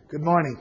Good morning.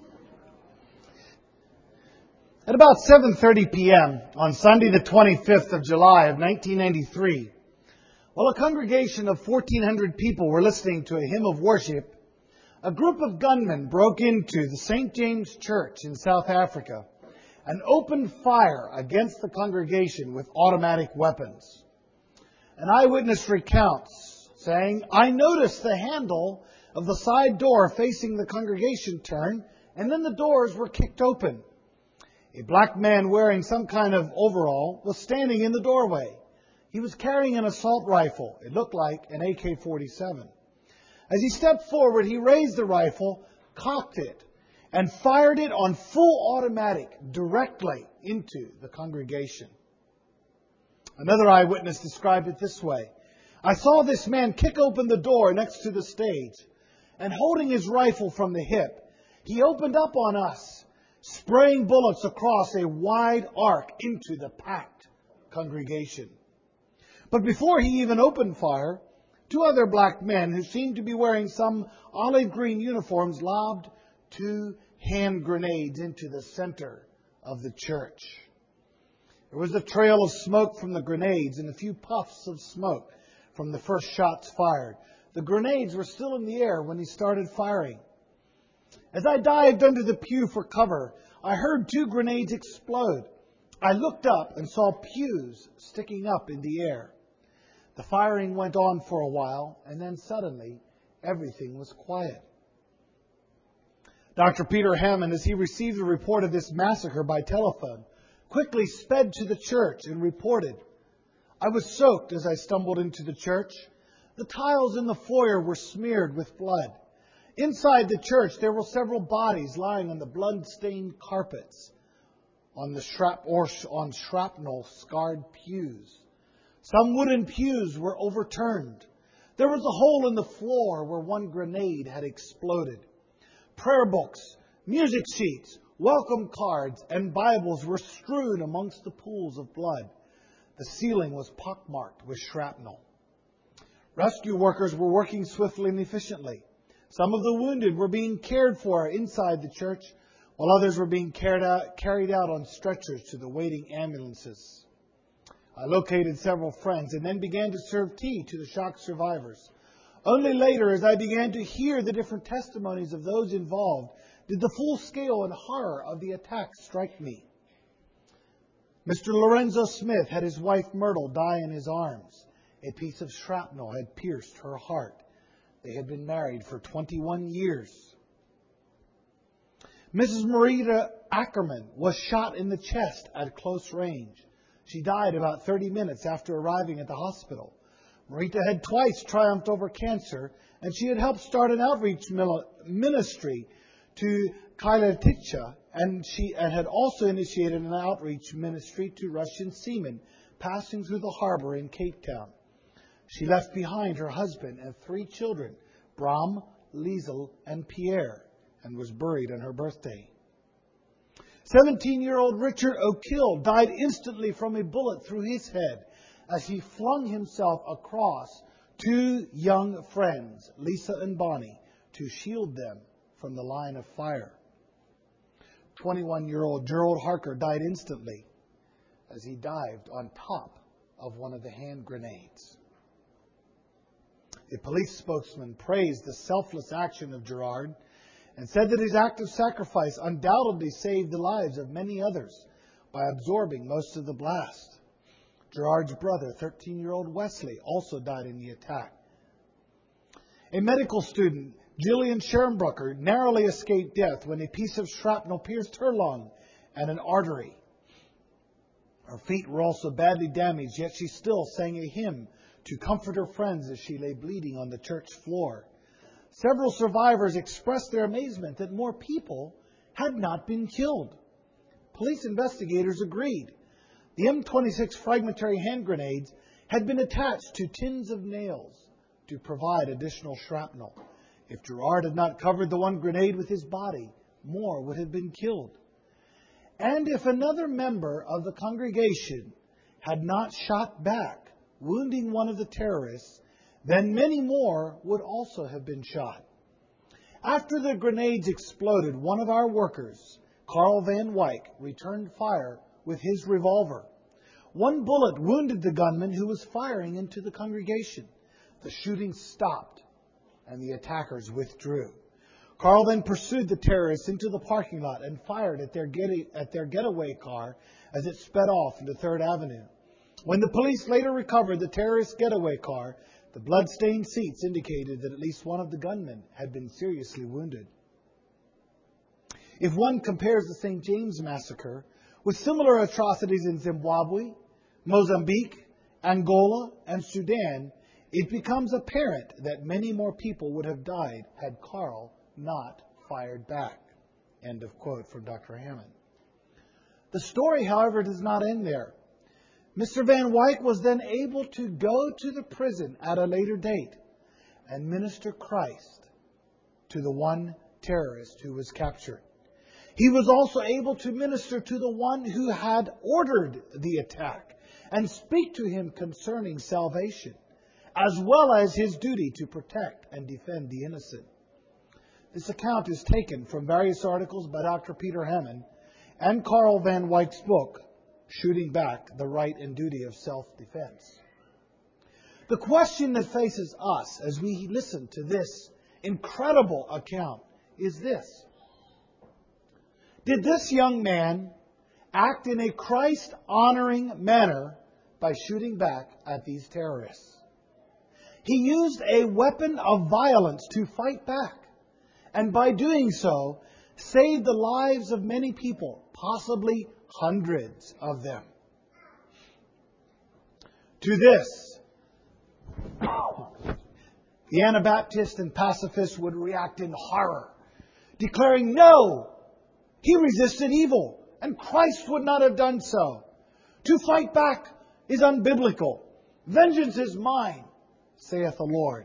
At about 7:30 p.m. on Sunday the 25th of July of 1993, while a congregation of 1,400 people were listening to a hymn of worship, a group of gunmen broke into the St. James Church in South Africa and opened fire against the congregation with automatic weapons. An eyewitness recounts, saying, "I noticed the handle of the side door facing the congregation turn, and then the doors were kicked open. A black man wearing some kind of overall was standing in the doorway. He was carrying an assault rifle. It looked like an AK-47. As he stepped forward, he raised the rifle, cocked it, and fired it on full automatic directly into the congregation." Another eyewitness described it this way: "I saw this man kick open the door next to the stage, and holding his rifle from the hip, he opened up on us, spraying bullets across a wide arc into the packed congregation. But before he even opened fire, two other black men who seemed to be wearing some olive green uniforms lobbed 2 hand grenades into the center of the church. There was a trail of smoke from the grenades and a few puffs of smoke from the first shots fired. The grenades were still in the air when he started firing. As I dived under the pew for cover, I heard 2 grenades explode. I looked up and saw pews sticking up in the air. The firing went on for a while, and then suddenly everything was quiet." Dr. Peter Hammond, as he received the report of this massacre by telephone, quickly sped to the church and reported, "I was soaked as I stumbled into the church. The tiles in the foyer were smeared with blood. Inside the church, there were several bodies lying on the blood-stained carpets, on shrapnel-scarred pews. Some wooden pews were overturned. There was a hole in the floor where 1 grenade had exploded. Prayer books, music sheets, welcome cards, and Bibles were strewn amongst the pools of blood. The ceiling was pockmarked with shrapnel. Rescue workers were working swiftly and efficiently. Some of the wounded were being cared for inside the church, while others were being carried out on stretchers to the waiting ambulances. I located several friends and then began to serve tea to the shock survivors. Only later, as I began to hear the different testimonies of those involved, did the full scale and horror of the attack strike me. Mr. Lorenzo Smith had his wife Myrtle die in his arms. A piece of shrapnel had pierced her heart. They had been married for 21 years. Mrs. Marita Ackerman was shot in the chest at close range. She died about 30 minutes after arriving at the hospital. Marita had twice triumphed over cancer, and she had helped start an outreach ministry to Kailaticha, and had also initiated an outreach ministry to Russian seamen passing through the harbor in Cape Town. She left behind her husband and 3 children, Bram, Liesel, and Pierre, and was buried on her birthday. 17-year-old Richard O'Kill died instantly from a bullet through his head as he flung himself across 2 young friends, Lisa and Bonnie, to shield them from the line of fire. 21-year-old Gerald Harker died instantly as he dived on top of one of the hand grenades. A police spokesman praised the selfless action of Gerard and said that his act of sacrifice undoubtedly saved the lives of many others by absorbing most of the blast. Gerard's brother, 13-year-old Wesley, also died in the attack. A medical student, Jillian Schernbrucker, narrowly escaped death when a piece of shrapnel pierced her lung and an artery. Her feet were also badly damaged, yet she still sang a hymn to comfort her friends as she lay bleeding on the church floor. Several survivors expressed their amazement that more people had not been killed. Police investigators agreed. The M26 fragmentary hand grenades had been attached to tins of nails to provide additional shrapnel. If Gerard had not covered the 1 grenade with his body, more would have been killed. And if another member of the congregation had not shot back, wounding one of the terrorists, then many more would also have been shot. After the grenades exploded, one of our workers, Carl Van Wyk, returned fire with his revolver. One bullet wounded the gunman who was firing into the congregation. The shooting stopped, and the attackers withdrew. Carl then pursued the terrorists into the parking lot and fired at their getaway car as it sped off into 3rd Avenue. When the police later recovered the terrorist getaway car, the blood-stained seats indicated that at least one of the gunmen had been seriously wounded. If one compares the St. James Massacre with similar atrocities in Zimbabwe, Mozambique, Angola, and Sudan, it becomes apparent that many more people would have died had Carl not fired back. End of quote from Dr. Hammond. The story, however, does not end there. Mr. Van Wyk was then able to go to the prison at a later date and minister Christ to the one terrorist who was captured. He was also able to minister to the one who had ordered the attack and speak to him concerning salvation, as well as his duty to protect and defend the innocent. This account is taken from various articles by Dr. Peter Hammond and Carl Van Wyk's book, Shooting Back, The Right and Duty of Self-Defense. The question that faces us as we listen to this incredible account is this: did this young man act in a Christ-honoring manner by shooting back at these terrorists? He used a weapon of violence to fight back, and by doing so, saved the lives of many people, possibly hundreds of them. To this, the Anabaptists and pacifists would react in horror, declaring, "No! He resisted evil, and Christ would not have done so. To fight back is unbiblical. Vengeance is mine, saith the Lord."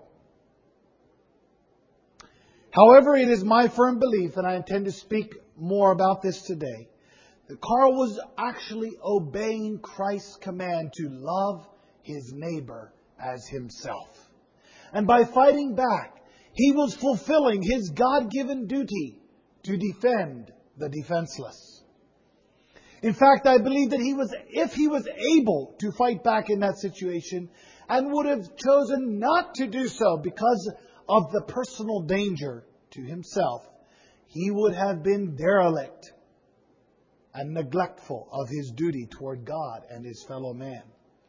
However, it is my firm belief, and I intend to speak more about this today, that Carl was actually obeying Christ's command to love his neighbor as himself. And by fighting back, he was fulfilling his God-given duty to defend the defenseless. In fact, I believe that if he was able to fight back in that situation and would have chosen not to do so because of the personal danger to himself, he would have been derelict and neglectful of his duty toward God and his fellow man.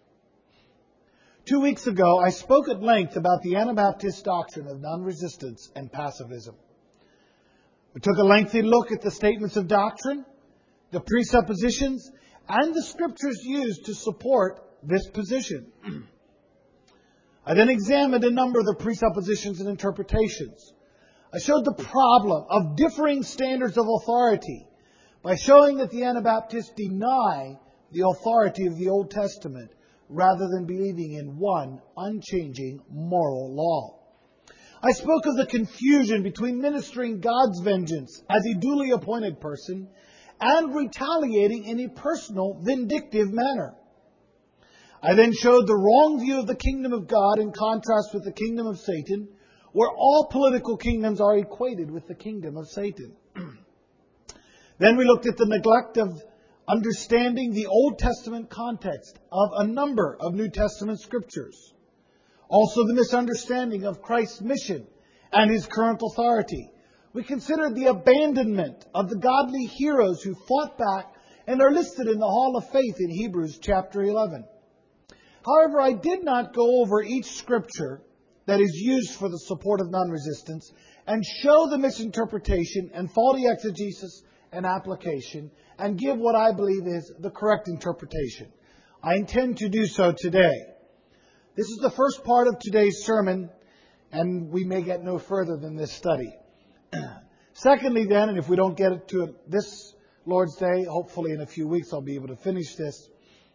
2 weeks ago, I spoke at length about the Anabaptist doctrine of non-resistance and pacifism. We took a lengthy look at the statements of doctrine, the presuppositions, and the scriptures used to support this position. I then examined a number of the presuppositions and interpretations. I showed the problem of differing standards of authority by showing that the Anabaptists deny the authority of the Old Testament rather than believing in one unchanging moral law. I spoke of the confusion between ministering God's vengeance as a duly appointed person and retaliating in a personal, vindictive manner. I then showed the wrong view of the kingdom of God in contrast with the kingdom of Satan, where all political kingdoms are equated with the kingdom of Satan. Then we looked at the neglect of understanding the Old Testament context of a number of New Testament scriptures. Also the misunderstanding of Christ's mission and his current authority. We considered the abandonment of the godly heroes who fought back and are listed in the Hall of Faith in Hebrews chapter 11. However, I did not go over each scripture that is used for the support of non-resistance and show the misinterpretation and faulty exegesis and application and give what I believe is the correct interpretation. I intend to do so today. This is the first part of today's sermon, and we may get no further than this study. Secondly then, and if we don't get it to this Lord's Day, hopefully in a few weeks I'll be able to finish this,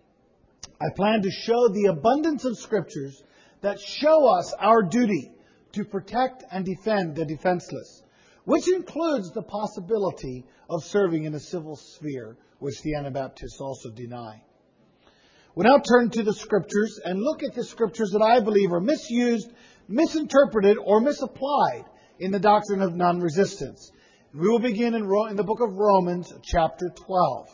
I plan to show the abundance of scriptures that show us our duty to protect and defend the defenseless, which includes the possibility of serving in a civil sphere, which the Anabaptists also deny. We'll now turn to the scriptures and look at the scriptures that I believe are misused, misinterpreted, or misapplied in the doctrine of non-resistance. We will begin in the book of Romans, chapter 12.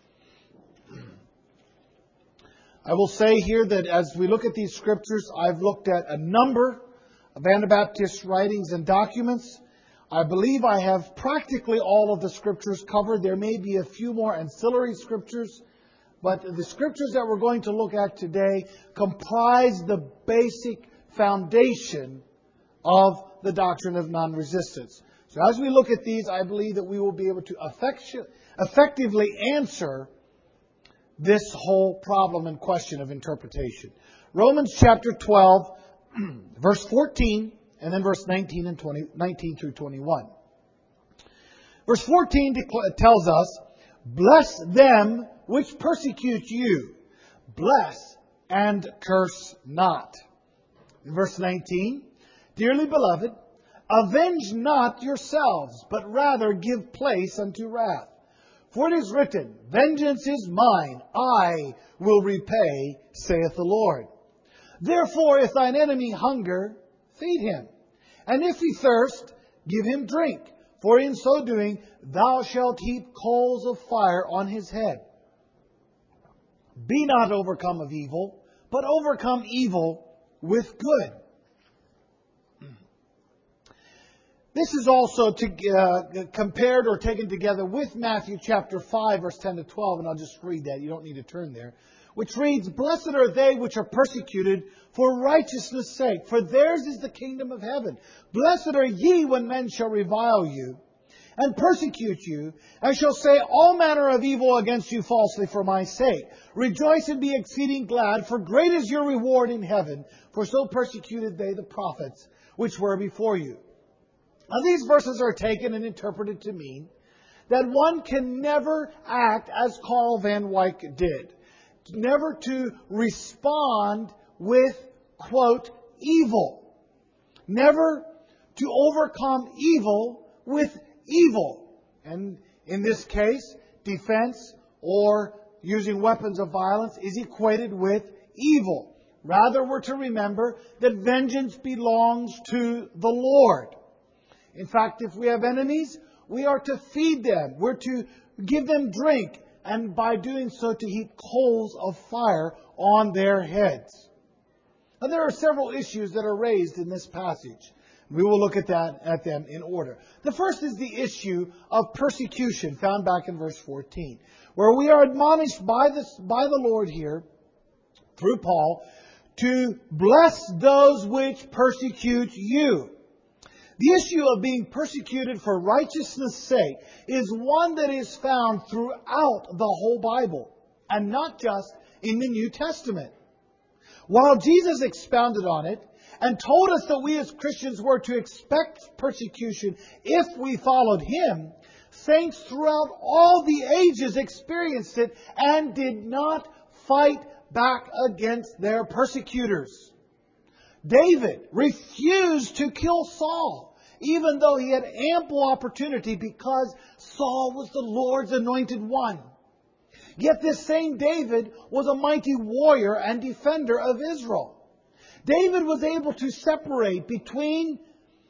I will say here that as we look at these scriptures, I've looked at a number of Anabaptist writings and documents. I believe I have practically all of the scriptures covered. There may be a few more ancillary scriptures, but the scriptures that we're going to look at today comprise the basic foundation of the doctrine of non-resistance. So as we look at these, I believe that we will be able to effectively answer this whole problem and question of interpretation. Romans chapter 12, verse 14, and then verse 19 through 21. Verse 14 tells us, "Bless them which persecute you. Bless and curse not." In verse 19, "Dearly beloved, avenge not yourselves, but rather give place unto wrath. For it is written, Vengeance is mine, I will repay, saith the Lord. Therefore, if thine enemy hunger, feed him. And if he thirst, give him drink. For in so doing, thou shalt heap coals of fire on his head. Be not overcome of evil, but overcome evil with good." This is also compared or taken together with Matthew chapter 5, verse 10 to 12, and I'll just read that. You don't need to turn there. Which reads, "Blessed are they which are persecuted for righteousness' sake, for theirs is the kingdom of heaven. Blessed are ye when men shall revile you, and persecute you, and shall say all manner of evil against you falsely for my sake. Rejoice and be exceeding glad, for great is your reward in heaven, for so persecuted they the prophets which were before you." Now these verses are taken and interpreted to mean that one can never act as Carl Van Wyk did. Never to respond with, quote, evil. Never to overcome evil with evil. And in this case, defense or using weapons of violence is equated with evil. Rather, we're to remember that vengeance belongs to the Lord. In fact, if we have enemies, we are to feed them. We're to give them drink, and by doing so, to heap coals of fire on their heads. Now, there are several issues that are raised in this passage. We will look at them in order. The first is the issue of persecution, found back in verse 14, where we are admonished by the Lord here, through Paul, to bless those which persecute you. The issue of being persecuted for righteousness' sake is one that is found throughout the whole Bible, and not just in the New Testament. While Jesus expounded on it and told us that we as Christians were to expect persecution if we followed Him, saints throughout all the ages experienced it and did not fight back against their persecutors. David refused to kill Saul, even though he had ample opportunity, because Saul was the Lord's anointed one. Yet this same David was a mighty warrior and defender of Israel. David was able to separate between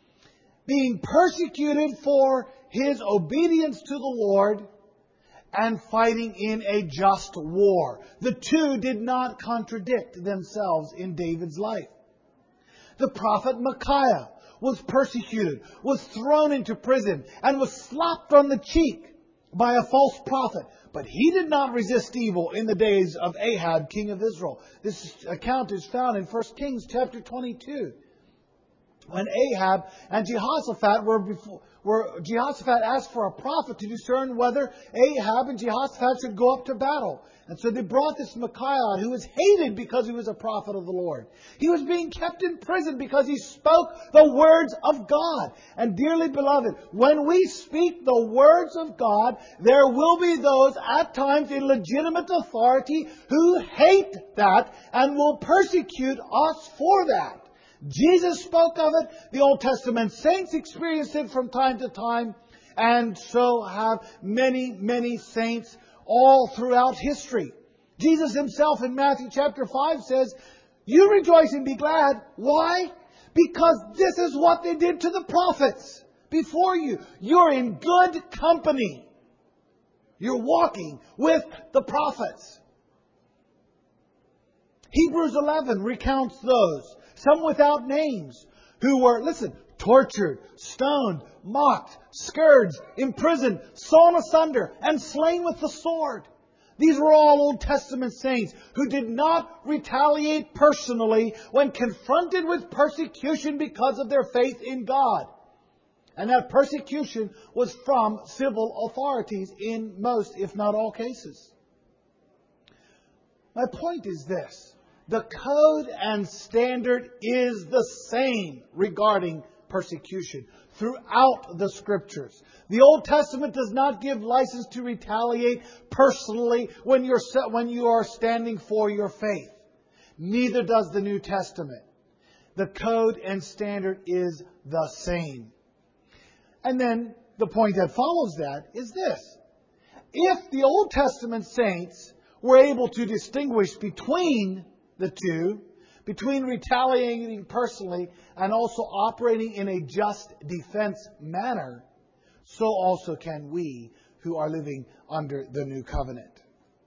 being persecuted for his obedience to the Lord and fighting in a just war. The two did not contradict themselves in David's life. The prophet Micaiah was persecuted, was thrown into prison, and was slapped on the cheek by a false prophet. But he did not resist evil in the days of Ahab, king of Israel. This account is found in 1 Kings chapter 22. When Ahab and Jehoshaphat Jehoshaphat asked for a prophet to discern whether Ahab and Jehoshaphat should go up to battle. And so they brought this Micaiah, who was hated because he was a prophet of the Lord. He was being kept in prison because he spoke the words of God. And dearly beloved, when we speak the words of God, there will be those at times in legitimate authority who hate that and will persecute us for that. Jesus spoke of it. The Old Testament saints experienced it from time to time. And so have many, many saints all throughout history. Jesus himself in Matthew chapter 5 says, "You rejoice and be glad." Why? Because this is what they did to the prophets before you. You're in good company. You're walking with the prophets. Hebrews 11 recounts those, some without names, who were, listen, tortured, stoned, mocked, scourged, imprisoned, sawn asunder, and slain with the sword. These were all Old Testament saints who did not retaliate personally when confronted with persecution because of their faith in God. And that persecution was from civil authorities in most, if not all, cases. My point is this. The code and standard is the same regarding persecution throughout the Scriptures. The Old Testament does not give license to retaliate personally when you are standing for your faith. Neither does the New Testament. The code and standard is the same. And then the point that follows that is this. If the Old Testament saints were able to distinguish between the two, between retaliating personally and also operating in a just defense manner, so also can we who are living under the new covenant.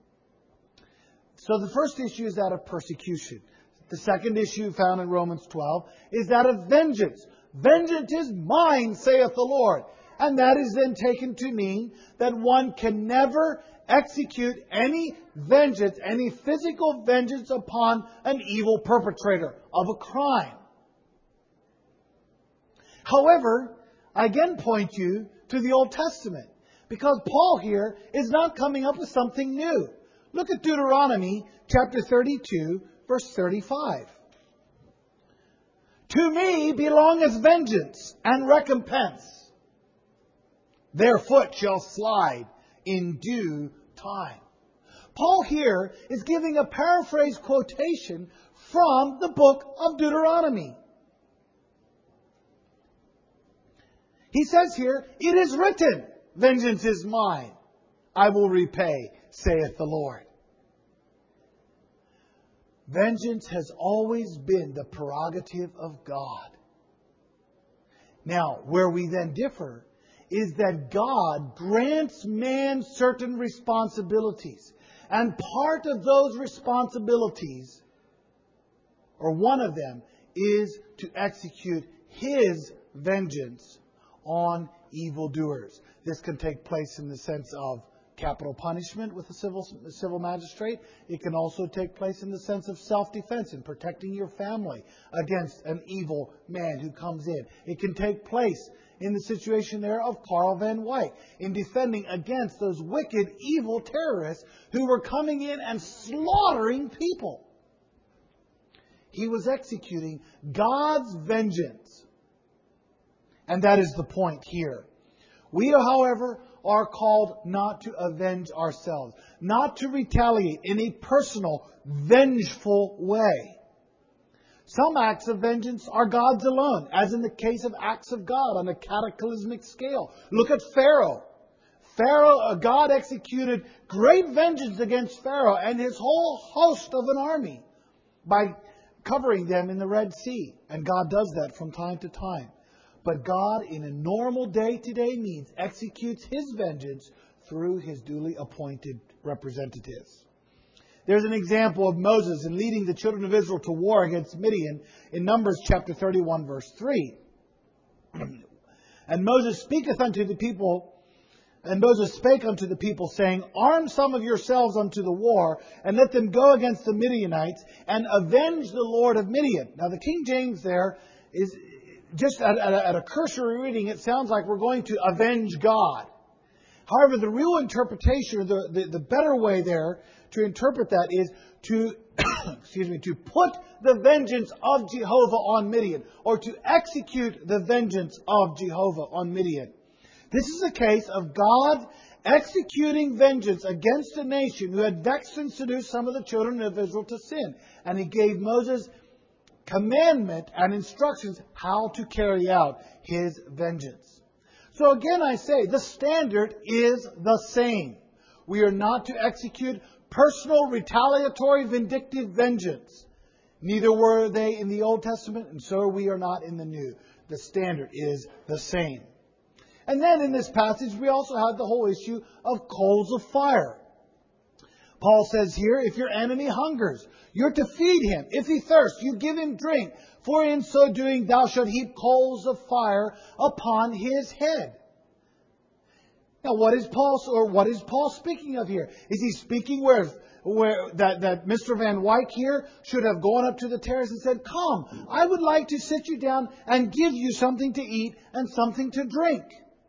So the first issue is that of persecution. The second issue found in Romans 12 is that of vengeance. Vengeance is mine, saith the Lord. And that is then taken to mean that one can never execute any vengeance, any physical vengeance upon an evil perpetrator of a crime. However, I again point you to the Old Testament, because Paul here is not coming up with something new. Look at Deuteronomy chapter 32, verse 35. To me belongeth vengeance and recompense. Their foot shall slide in due time. Paul here is giving a paraphrase quotation from the book of Deuteronomy. He says here, it is written, vengeance is mine, I will repay, saith the Lord. Vengeance has always been the prerogative of God. Now, where we then differ is that God grants man certain responsibilities. And part of those responsibilities, or one of them, is to execute His vengeance on evildoers. This can take place in the sense of capital punishment with a civil magistrate. It can also take place in the sense of self-defense in protecting your family against an evil man who comes in. It can take place in the situation there of Carl Van Wyk in defending against those wicked, evil terrorists who were coming in and slaughtering people. He was executing God's vengeance. And that is the point here. We, however, are called not to avenge ourselves, not to retaliate in a personal, vengeful way. Some acts of vengeance are God's alone, as in the case of acts of God on a cataclysmic scale. Look at Pharaoh. God executed great vengeance against Pharaoh and his whole host of an army by covering them in the Red Sea. And God does that from time to time. But God, in a normal day-to-day means, executes His vengeance through His duly appointed representatives. There's an example of Moses in leading the children of Israel to war against Midian in Numbers chapter 31, verse 3. And Moses spake unto the people, saying, arm some of yourselves unto the war, and let them go against the Midianites, and avenge the Lord of Midian. Now the King James there is just at a cursory reading, it sounds like we're going to avenge God. However, the real interpretation, the better way there to interpret that is to, to put the vengeance of Jehovah on Midian, or to execute the vengeance of Jehovah on Midian. This is a case of God executing vengeance against a nation who had vexed and seduced some of the children of Israel to sin. And He gave Moses commandment and instructions how to carry out His vengeance. So again I say, the standard is the same. We are not to execute personal, retaliatory, vindictive vengeance. Neither were they in the Old Testament, and so we are not in the New. The standard is the same. And then in this passage, we also have the whole issue of coals of fire. Paul says here, if your enemy hungers, you're to feed him. If he thirsts, you give him drink. For in so doing, thou shalt heap coals of fire upon his head. Now, what is Paul speaking of here? Is he speaking where that Mr. Van Wyck here should have gone up to the terrace and said, "Come, I would like to sit you down and give you something to eat and something to drink"?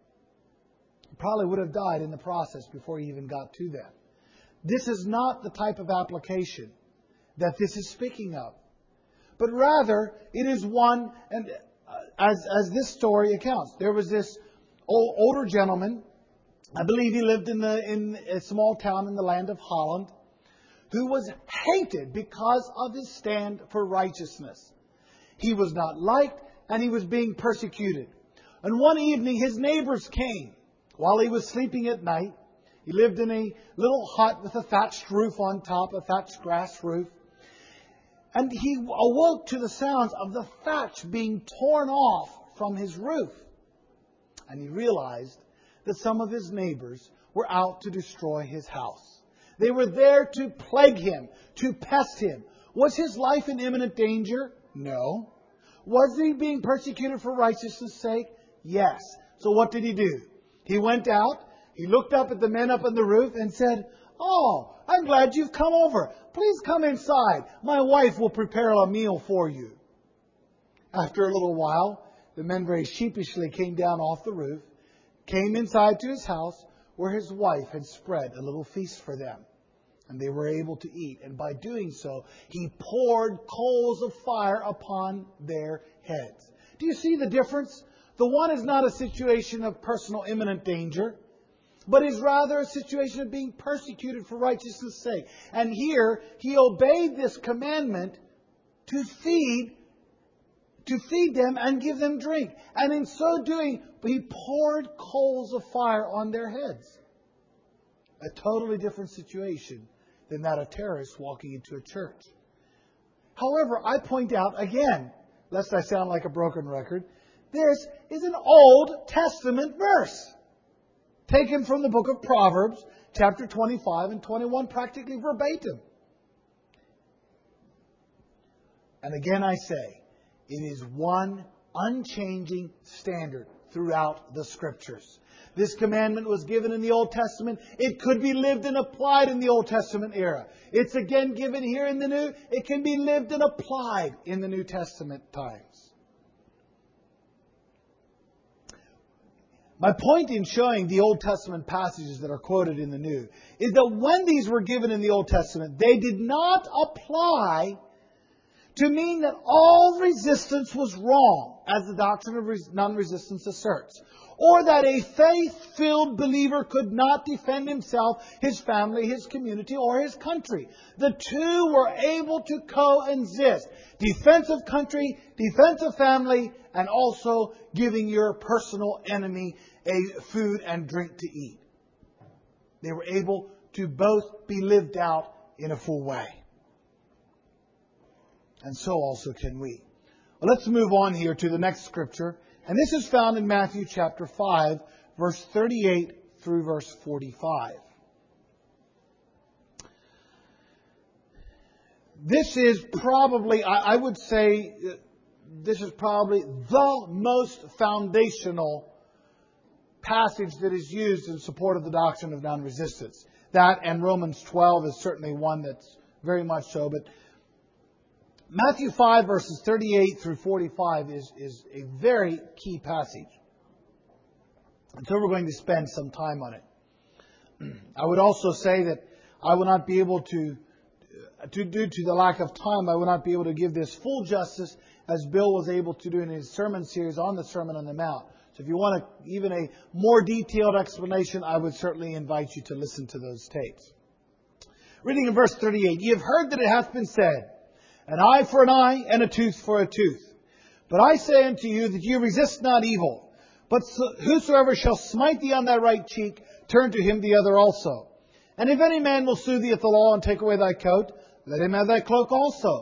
He probably would have died in the process before he even got to that. This is not the type of application that this is speaking of. But rather, it is one, and as this story accounts, there was this older gentleman, I believe he lived in a small town in the land of Holland, who was hated because of his stand for righteousness. He was not liked, and he was being persecuted. And one evening, his neighbors came while he was sleeping at night. He lived in a little hut with a thatched roof on top, a thatched grass roof. And he awoke to the sounds of the thatch being torn off from his roof. And he realized that some of his neighbors were out to destroy his house. They were there to plague him, to pest him. Was his life in imminent danger? No. Was he being persecuted for righteousness' sake? Yes. So what did he do? He went out, he looked up at the men up on the roof and said, "Oh, I'm glad you've come over. Please come inside. My wife will prepare a meal for you." After a little while, the men very sheepishly came down off the roof, came inside to his house where his wife had spread a little feast for them. And they were able to eat. And by doing so, he poured coals of fire upon their heads. Do you see the difference? The one is not a situation of personal imminent danger, but is rather a situation of being persecuted for righteousness' sake. And here, he obeyed this commandment to feed them and give them drink. And in so doing, he poured coals of fire on their heads. A totally different situation than that of terrorists walking into a church. However, I point out again, lest I sound like a broken record, this is an Old Testament verse taken from the book of Proverbs, chapter 25 and 21, practically verbatim. And again I say, it is one unchanging standard throughout the Scriptures. This commandment was given in the Old Testament. It could be lived and applied in the Old Testament era. It's again given here in the New. It can be lived and applied in the New Testament times. My point in showing the Old Testament passages that are quoted in the New is that when these were given in the Old Testament, they did not apply to mean that all resistance was wrong, as the doctrine of non-resistance asserts, or that a faith-filled believer could not defend himself, his family, his community, or his country. The two were able to coexist. Defense of country, defense of family, and also giving your personal enemy a food and drink to eat. They were able to both be lived out in a full way. And so also can we. Well, let's move on here to the next scripture. And this is found in Matthew chapter 5, verse 38 through verse 45. This is probably, I would say, this is probably the most foundational passage that is used in support of the doctrine of non-resistance. That and Romans 12 is certainly one that's very much so, but Matthew 5 verses 38 through 45 is a very key passage. And so we're going to spend some time on it. I would also say that I will not be able to due to the lack of time, I will not be able to give this full justice as Bill was able to do in his sermon series on the Sermon on the Mount. So if you want even a more detailed explanation, I would certainly invite you to listen to those tapes. Reading in verse 38, "Ye have heard that it hath been said, an eye for an eye, and a tooth for a tooth. But I say unto you that ye resist not evil. But whosoever shall smite thee on thy right cheek, turn to him the other also. And if any man will sue thee at the law and take away thy coat, let him have thy cloak also.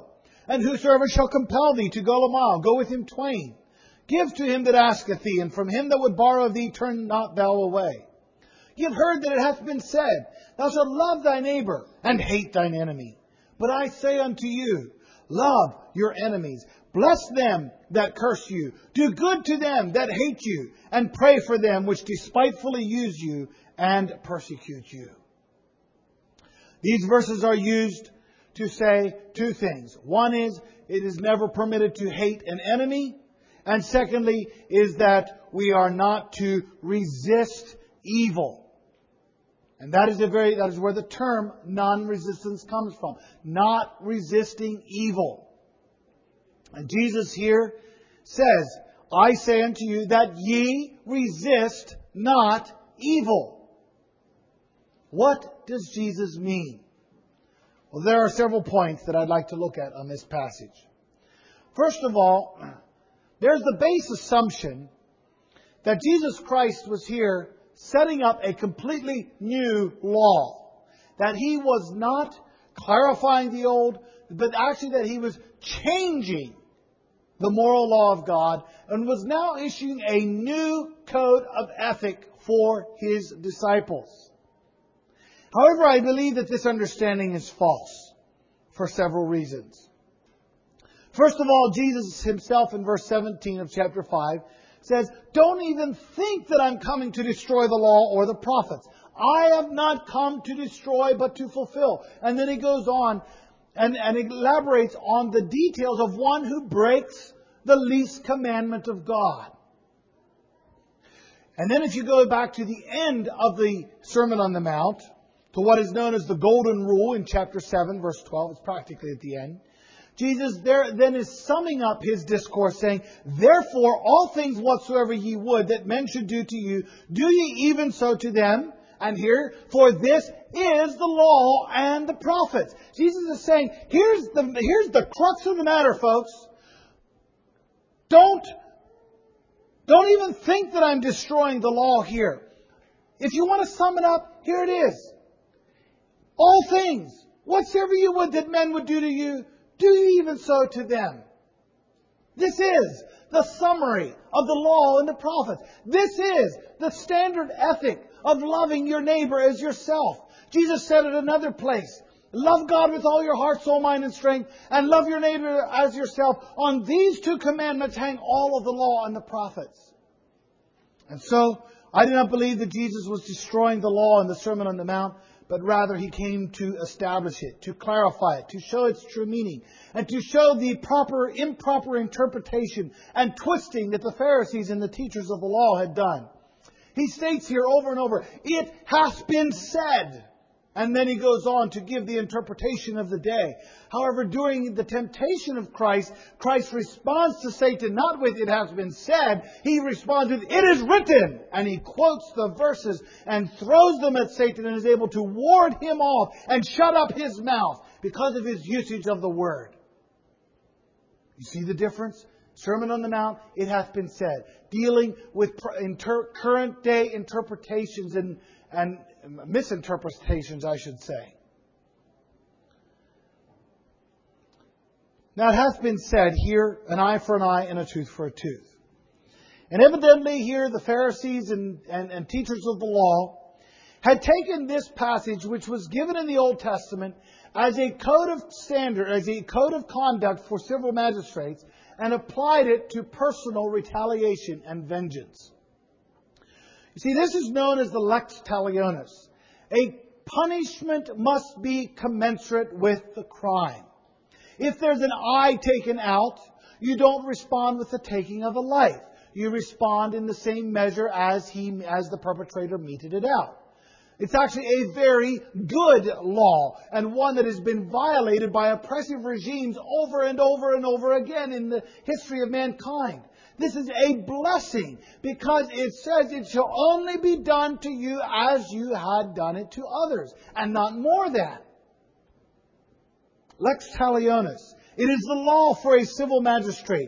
And whosoever shall compel thee to go a mile, go with him twain. Give to him that asketh thee, and from him that would borrow of thee turn not thou away. Ye have heard that it hath been said, Thou shalt love thy neighbor, and hate thine enemy. But I say unto you, love your enemies. Bless them that curse you. Do good to them that hate you. And pray for them which despitefully use you and persecute you. These verses are used to say two things. One is, it is never permitted to hate an enemy. And secondly, is that we are not to resist evil. And that is where the term non-resistance comes from. Not resisting evil. And Jesus here says, I say unto you that ye resist not evil. What does Jesus mean? Well, there are several points that I'd like to look at on this passage. First of all, there's the base assumption that Jesus Christ was here setting up a completely new law. That He was not clarifying the old, but actually that He was changing the moral law of God and was now issuing a new code of ethic for His disciples. However, I believe that this understanding is false for several reasons. First of all, Jesus Himself in verse 17 of chapter 5 says, Don't even think that I'm coming to destroy the law or the prophets. I have not come to destroy but to fulfill. And then He goes on and elaborates on the details of one who breaks the least commandment of God. And then if you go back to the end of the Sermon on the Mount, to what is known as the Golden Rule in chapter 7, verse 12, it's practically at the end, Jesus there then is summing up His discourse saying, Therefore all things whatsoever ye would that men should do to you, do ye even so to them. And here, for this is the law and the prophets. Jesus is saying, here's the crux of the matter, folks. Don't even think that I'm destroying the law here. If you want to sum it up, here it is. All things, whatsoever you would that men would do to you, do you even so to them. This is the summary of the law and the prophets. This is the standard ethic of loving your neighbor as yourself. Jesus said at another place, Love God with all your heart, soul, mind, and strength, and love your neighbor as yourself. On these two commandments hang all of the law and the prophets. And so, I do not believe that Jesus was destroying the law in the Sermon on the Mount, but rather He came to establish it, to clarify it, to show its true meaning, and to show the improper interpretation and twisting that the Pharisees and the teachers of the law had done. He states here over and over, It hath been said. And then He goes on to give the interpretation of the day. However, during the temptation of Christ, Christ responds to Satan not with, It has been said. He responds with, It is written. And He quotes the verses and throws them at Satan and is able to ward him off and shut up his mouth because of his usage of the word. You see the difference? Sermon on the Mount, it hath been said. Dealing with current day interpretations and misinterpretations, I should say. Now it hath been said here, an eye for an eye and a tooth for a tooth. And evidently here the Pharisees and teachers of the law had taken this passage, which was given in the Old Testament, as a code of standard, as a code of conduct for civil magistrates, and applied it to personal retaliation and vengeance. You see, this is known as the lex talionis. A punishment must be commensurate with the crime. If there's an eye taken out, you don't respond with the taking of a life. You respond in the same measure as the perpetrator meted it out. It's actually a very good law, and one that has been violated by oppressive regimes over and over and over again in the history of mankind. This is a blessing because it says it shall only be done to you as you had done it to others, and not more than. Lex talionis. It is the law for a civil magistrate.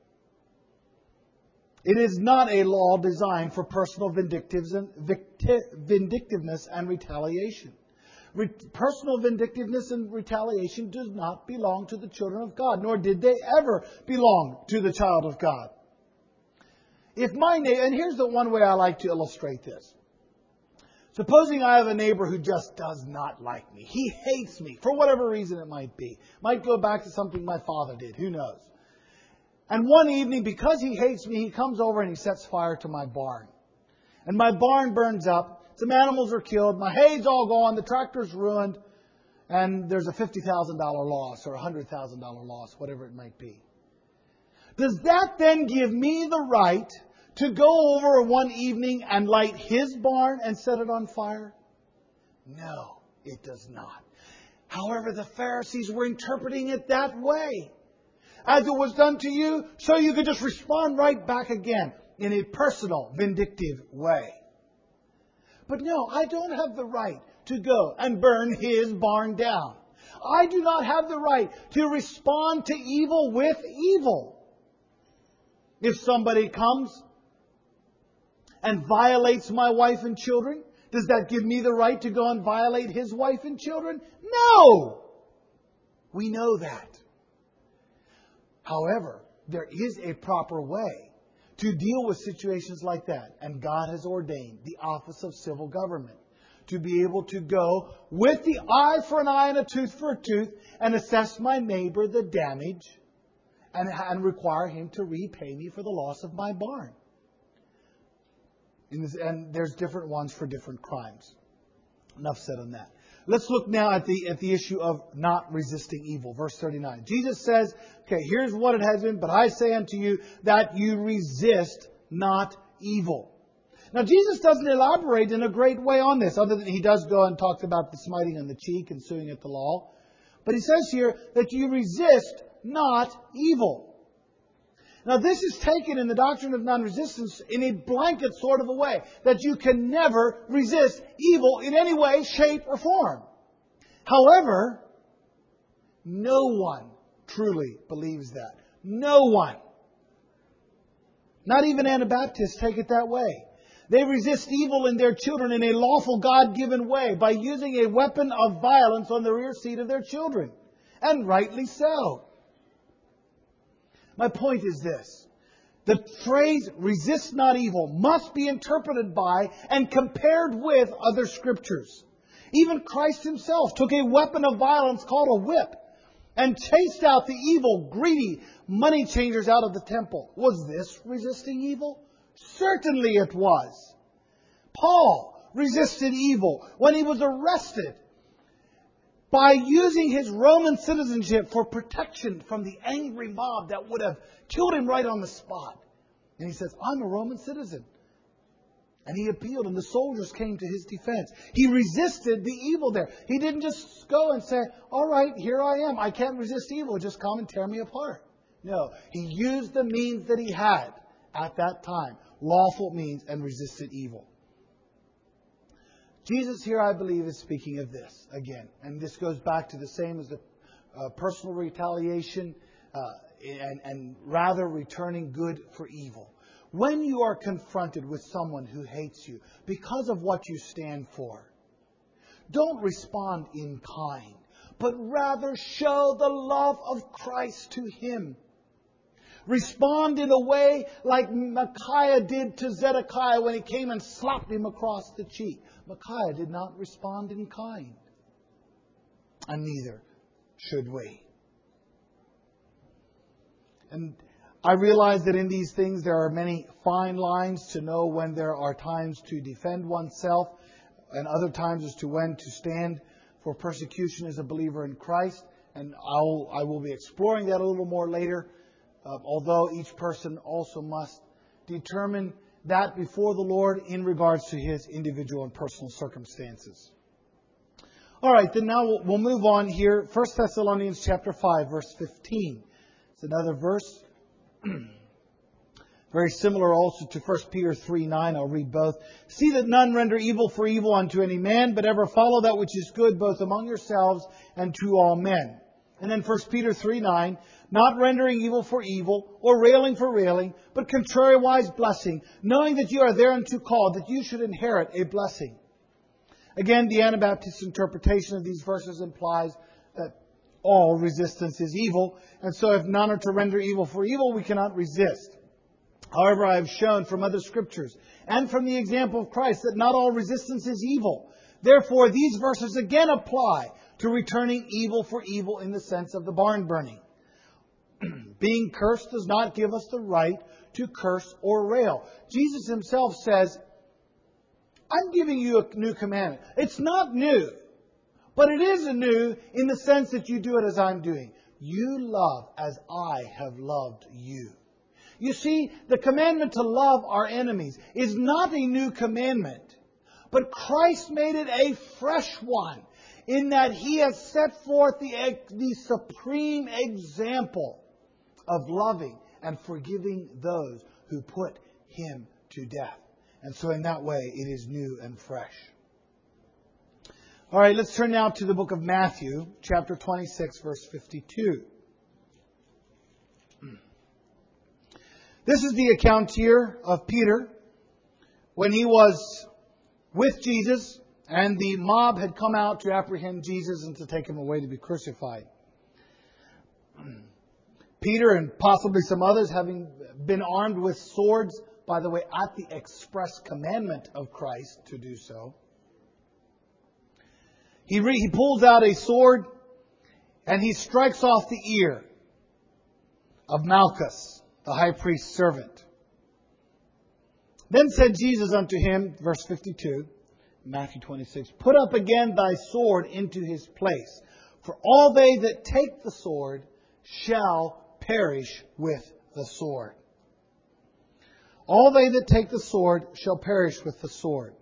It is not a law designed for personal vindictiveness and retaliation. Personal vindictiveness and retaliation does not belong to the children of God, nor did they ever belong to the child of God. If my neighbor, and here's the one way I like to illustrate this. Supposing I have a neighbor who just does not like me. He hates me for whatever reason it might be. Might go back to something my father did. Who knows? And one evening, because he hates me, he comes over and he sets fire to my barn. And my barn burns up. Some animals are killed. My hay's all gone. The tractor's ruined. And there's a $50,000 loss or a $100,000 loss, whatever it might be. Does that then give me the right to go over one evening and light his barn and set it on fire? No, it does not. However, the Pharisees were interpreting it that way. As it was done to you, so you could just respond right back again in a personal, vindictive way. But no, I don't have the right to go and burn his barn down. I do not have the right to respond to evil with evil. If somebody comes and violates my wife and children, does that give me the right to go and violate his wife and children? No! We know that. However, there is a proper way to deal with situations like that. And God has ordained the office of civil government to be able to go with the eye for an eye and a tooth for a tooth and assess my neighbor the damage and require him to repay me for the loss of my barn. And there's different ones for different crimes. Enough said on that. Let's look now at the issue of not resisting evil. Verse 39. Jesus says, okay, here's what it has been, but I say unto you that you resist not evil. Now, Jesus doesn't elaborate in a great way on this, other than he does go and talks about the smiting on the cheek and suing at the law. But he says here that you resist not evil. Now, this is taken in the doctrine of non-resistance in a blanket sort of a way, that you can never resist evil in any way, shape, or form. However, no one truly believes that. No one. Not even Anabaptists take it that way. They resist evil in their children in a lawful God-given way by using a weapon of violence on the rear seat of their children. And rightly so. My point is this. The phrase, resist not evil, must be interpreted by and compared with other scriptures. Even Christ himself took a weapon of violence called a whip and chased out the evil, greedy money changers out of the temple. Was this resisting evil? Certainly it was. Paul resisted evil when he was arrested by using his Roman citizenship for protection from the angry mob that would have killed him right on the spot. And he says, I'm a Roman citizen. And he appealed, and the soldiers came to his defense. He resisted the evil there. He didn't just go and say, all right, here I am. I can't resist evil. Just come and tear me apart. No, he used the means that he had at that time, lawful means, and resisted evil. Jesus here, I believe, is speaking of this again. And this goes back to the same as the personal retaliation and rather returning good for evil. When you are confronted with someone who hates you because of what you stand for, don't respond in kind, but rather show the love of Christ to him. Respond in a way like Micaiah did to Zedekiah when he came and slapped him across the cheek. Micaiah did not respond in kind. And neither should we. And I realize that in these things there are many fine lines to know when there are times to defend oneself and other times as to when to stand for persecution as a believer in Christ. And I will be exploring that a little more later. Although each person also must determine that before the Lord in regards to his individual and personal circumstances. All right, then now we'll move on here. 1 Thessalonians chapter 5, verse 15. It's another verse. Very similar also to 1 Peter 3:9. I'll read both. See that none render evil for evil unto any man, but ever follow that which is good both among yourselves and to all men. And then 1 Peter 3:9, not rendering evil for evil, or railing for railing, but contrariwise blessing, knowing that you are thereunto called, that you should inherit a blessing. Again, the Anabaptist interpretation of these verses implies that all resistance is evil, and so if none are to render evil for evil, we cannot resist. However, I have shown from other scriptures and from the example of Christ that not all resistance is evil. Therefore, these verses again apply to returning evil for evil in the sense of the barn burning. Being cursed does not give us the right to curse or rail. Jesus himself says, I'm giving you a new commandment. It's not new, but it is new in the sense that you do it as I'm doing. You love as I have loved you. You see, the commandment to love our enemies is not a new commandment, but Christ made it a fresh one in that He has set forth the supreme example of loving and forgiving those who put Him to death. And so in that way, it is new and fresh. All right, let's turn now to the book of Matthew, chapter 26, verse 52. This is the account here of Peter when he was with Jesus and the mob had come out to apprehend Jesus and to take Him away to be crucified. Peter and possibly some others, having been armed with swords, by the way, at the express commandment of Christ to do so, he pulls out a sword and he strikes off the ear of Malchus, the high priest's servant. Then said Jesus unto him, verse 52, Matthew 26, Put up again thy sword into his place, for all they that take the sword shall perish with the sword. All they that take the sword shall perish with the sword.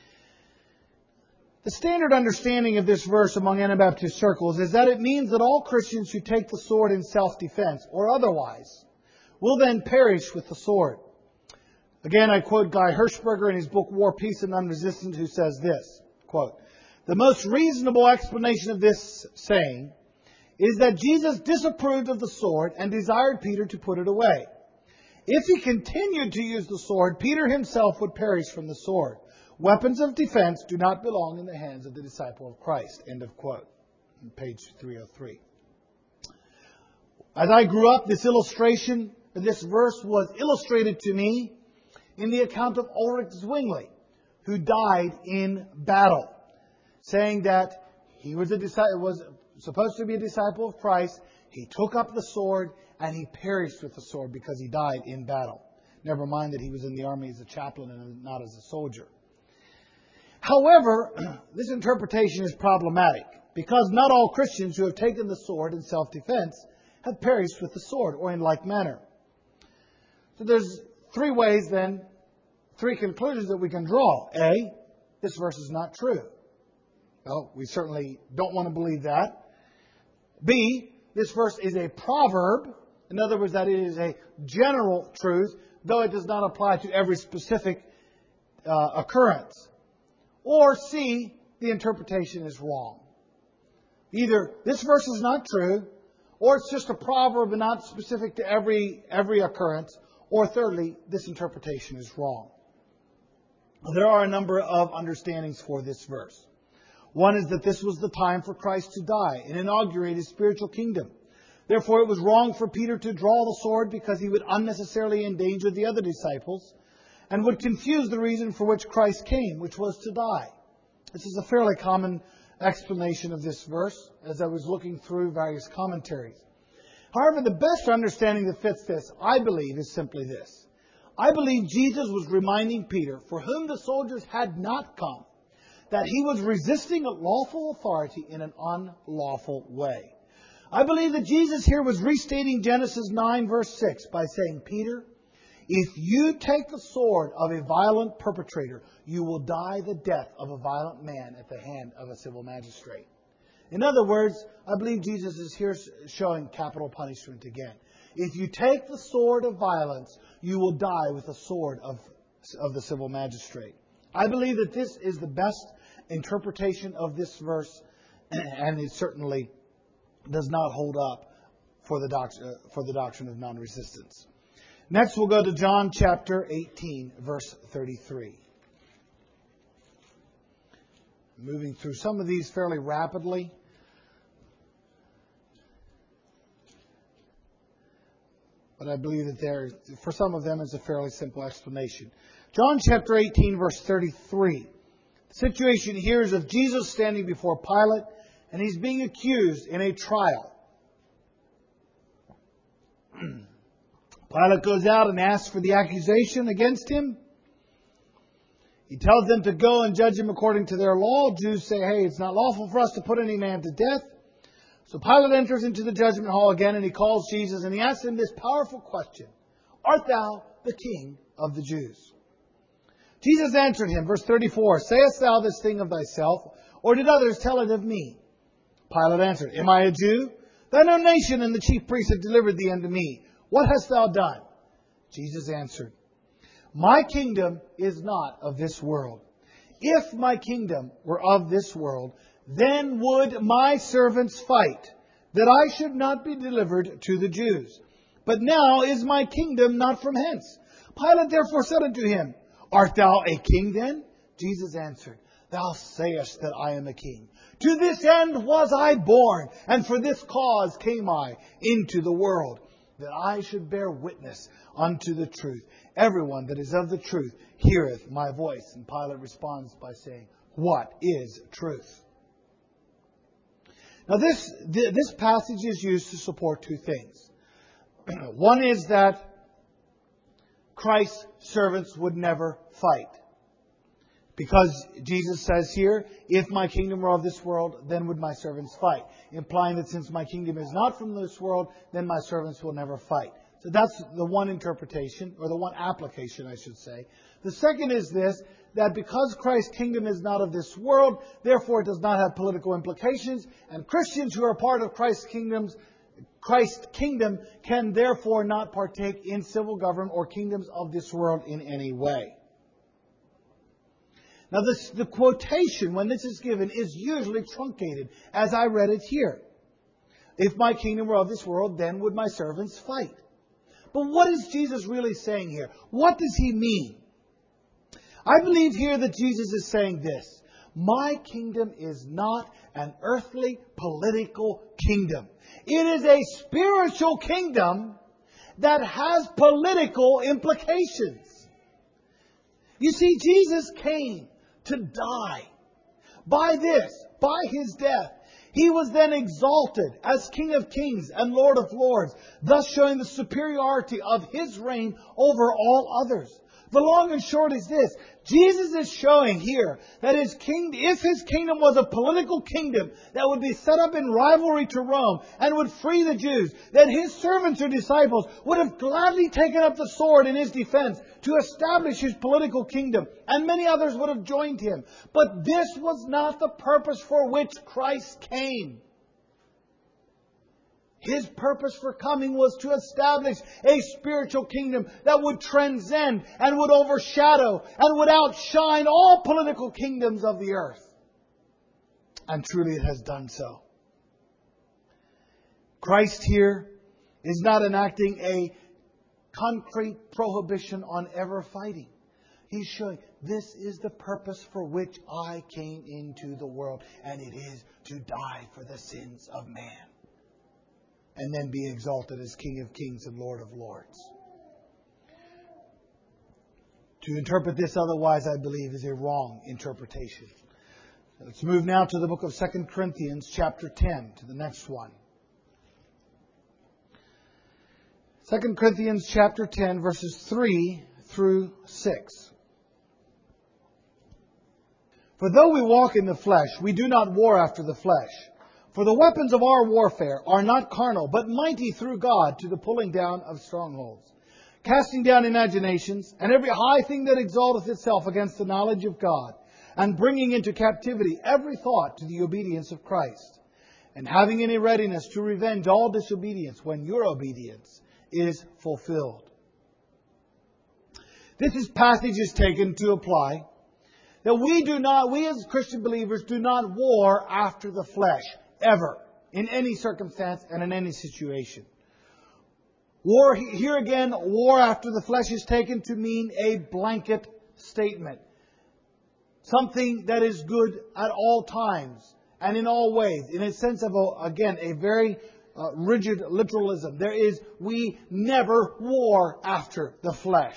The standard understanding of this verse among Anabaptist circles is that it means that all Christians who take the sword in self-defense or otherwise will then perish with the sword. Again, I quote Guy Hirschberger in his book War, Peace, and Nonresistance, who says this, quote, The most reasonable explanation of this saying is that Jesus disapproved of the sword and desired Peter to put it away. If he continued to use the sword, Peter himself would perish from the sword. Weapons of defense do not belong in the hands of the disciple of Christ. End of quote. On page 303. As I grew up, this verse was illustrated to me in the account of Ulrich Zwingli, who died in battle, saying that he was supposed to be a disciple of Christ. He took up the sword and he perished with the sword because he died in battle. Never mind that he was in the army as a chaplain and not as a soldier. However, this interpretation is problematic because not all Christians who have taken the sword in self-defense have perished with the sword or in like manner. So there's three conclusions that we can draw. A, this verse is not true. Well, we certainly don't want to believe that. B, this verse is a proverb. In other words, that it is a general truth, though it does not apply to every specific occurrence. Or C, the interpretation is wrong. Either this verse is not true, or it's just a proverb and not specific to every occurrence, or thirdly, this interpretation is wrong. There are a number of understandings for this verse. One is that this was the time for Christ to die and inaugurate His spiritual kingdom. Therefore, it was wrong for Peter to draw the sword because he would unnecessarily endanger the other disciples and would confuse the reason for which Christ came, which was to die. This is a fairly common explanation of this verse as I was looking through various commentaries. However, the best understanding that fits this, I believe, is simply this. I believe Jesus was reminding Peter, for whom the soldiers had not come, that he was resisting a lawful authority in an unlawful way. I believe that Jesus here was restating Genesis 9 verse 6 by saying, Peter, if you take the sword of a violent perpetrator, you will die the death of a violent man at the hand of a civil magistrate. In other words, I believe Jesus is here showing capital punishment again. If you take the sword of violence, you will die with the sword of the civil magistrate. I believe that this is the best interpretation of this verse, and it certainly does not hold up for the doctrine of non-resistance. Next, we'll go to John chapter 18, verse 33. moving through some of these fairly rapidly. But I believe that for some of them, is a fairly simple explanation. John chapter 18, verse 33. The situation here is of Jesus standing before Pilate, and he's being accused in a trial. Pilate goes out and asks for the accusation against him. He tells them to go and judge him according to their law. Jews say, hey, it's not lawful for us to put any man to death. So Pilate enters into the judgment hall again, and he calls Jesus, and he asks him this powerful question: Art thou the King of the Jews? Jesus answered him, verse 34, Sayest thou this thing of thyself, or did others tell it of me? Pilate answered, Am I a Jew? Thine own nation and the chief priests have delivered thee unto me. What hast thou done? Jesus answered, My kingdom is not of this world. If my kingdom were of this world, then would my servants fight, that I should not be delivered to the Jews. But now is my kingdom not from hence. Pilate therefore said unto him, Art thou a king then? Jesus answered, Thou sayest that I am a king. To this end was I born, and for this cause came I into the world, that I should bear witness unto the truth. Everyone that is of the truth heareth my voice. And Pilate responds by saying, What is truth? Now this passage is used to support two things. One is that Christ's servants would never fight. Because Jesus says here, if my kingdom were of this world, then would my servants fight. Implying that since my kingdom is not from this world, then my servants will never fight. So that's the one interpretation, or the one application, I should say. The second is this, that because Christ's kingdom is not of this world, therefore it does not have political implications, and Christians who are part of Christ's kingdom can therefore not partake in civil government or kingdoms of this world in any way. Now the quotation, when this is given, is usually truncated, as I read it here. If my kingdom were of this world, then would my servants fight. But what is Jesus really saying here? What does he mean? I believe here that Jesus is saying this: My kingdom is not an earthly political kingdom. It is a spiritual kingdom that has political implications. You see, Jesus came to die. By his death, he was then exalted as King of Kings and Lord of Lords, thus showing the superiority of his reign over all others. The long and short is this: Jesus is showing here that if his kingdom was a political kingdom that would be set up in rivalry to Rome and would free the Jews, that his servants or disciples would have gladly taken up the sword in his defense to establish his political kingdom, and many others would have joined him. But this was not the purpose for which Christ came. His purpose for coming was to establish a spiritual kingdom that would transcend and would overshadow and would outshine all political kingdoms of the earth. And truly it has done so. Christ here is not enacting a concrete prohibition on ever fighting. He's showing this is the purpose for which I came into the world, and it is to die for the sins of man, and then be exalted as King of Kings and Lord of Lords. To interpret this otherwise, I believe, is a wrong interpretation. Let's move now to the book of 2 Corinthians chapter 10, to the next one. 2 Corinthians chapter 10, verses 3 through 6. For though we walk in the flesh, we do not war after the flesh. For the weapons of our warfare are not carnal, but mighty through God to the pulling down of strongholds, casting down imaginations, and every high thing that exalteth itself against the knowledge of God, and bringing into captivity every thought to the obedience of Christ, and having in a readiness to revenge all disobedience when your obedience is fulfilled. This passage is taken to apply that we as Christian believers do not war after the flesh, ever, in any circumstance and in any situation. War, here again, war after the flesh is taken to mean a blanket statement. something that is good at all times and in all ways, in a sense of, a very rigid literalism. We never war after the flesh.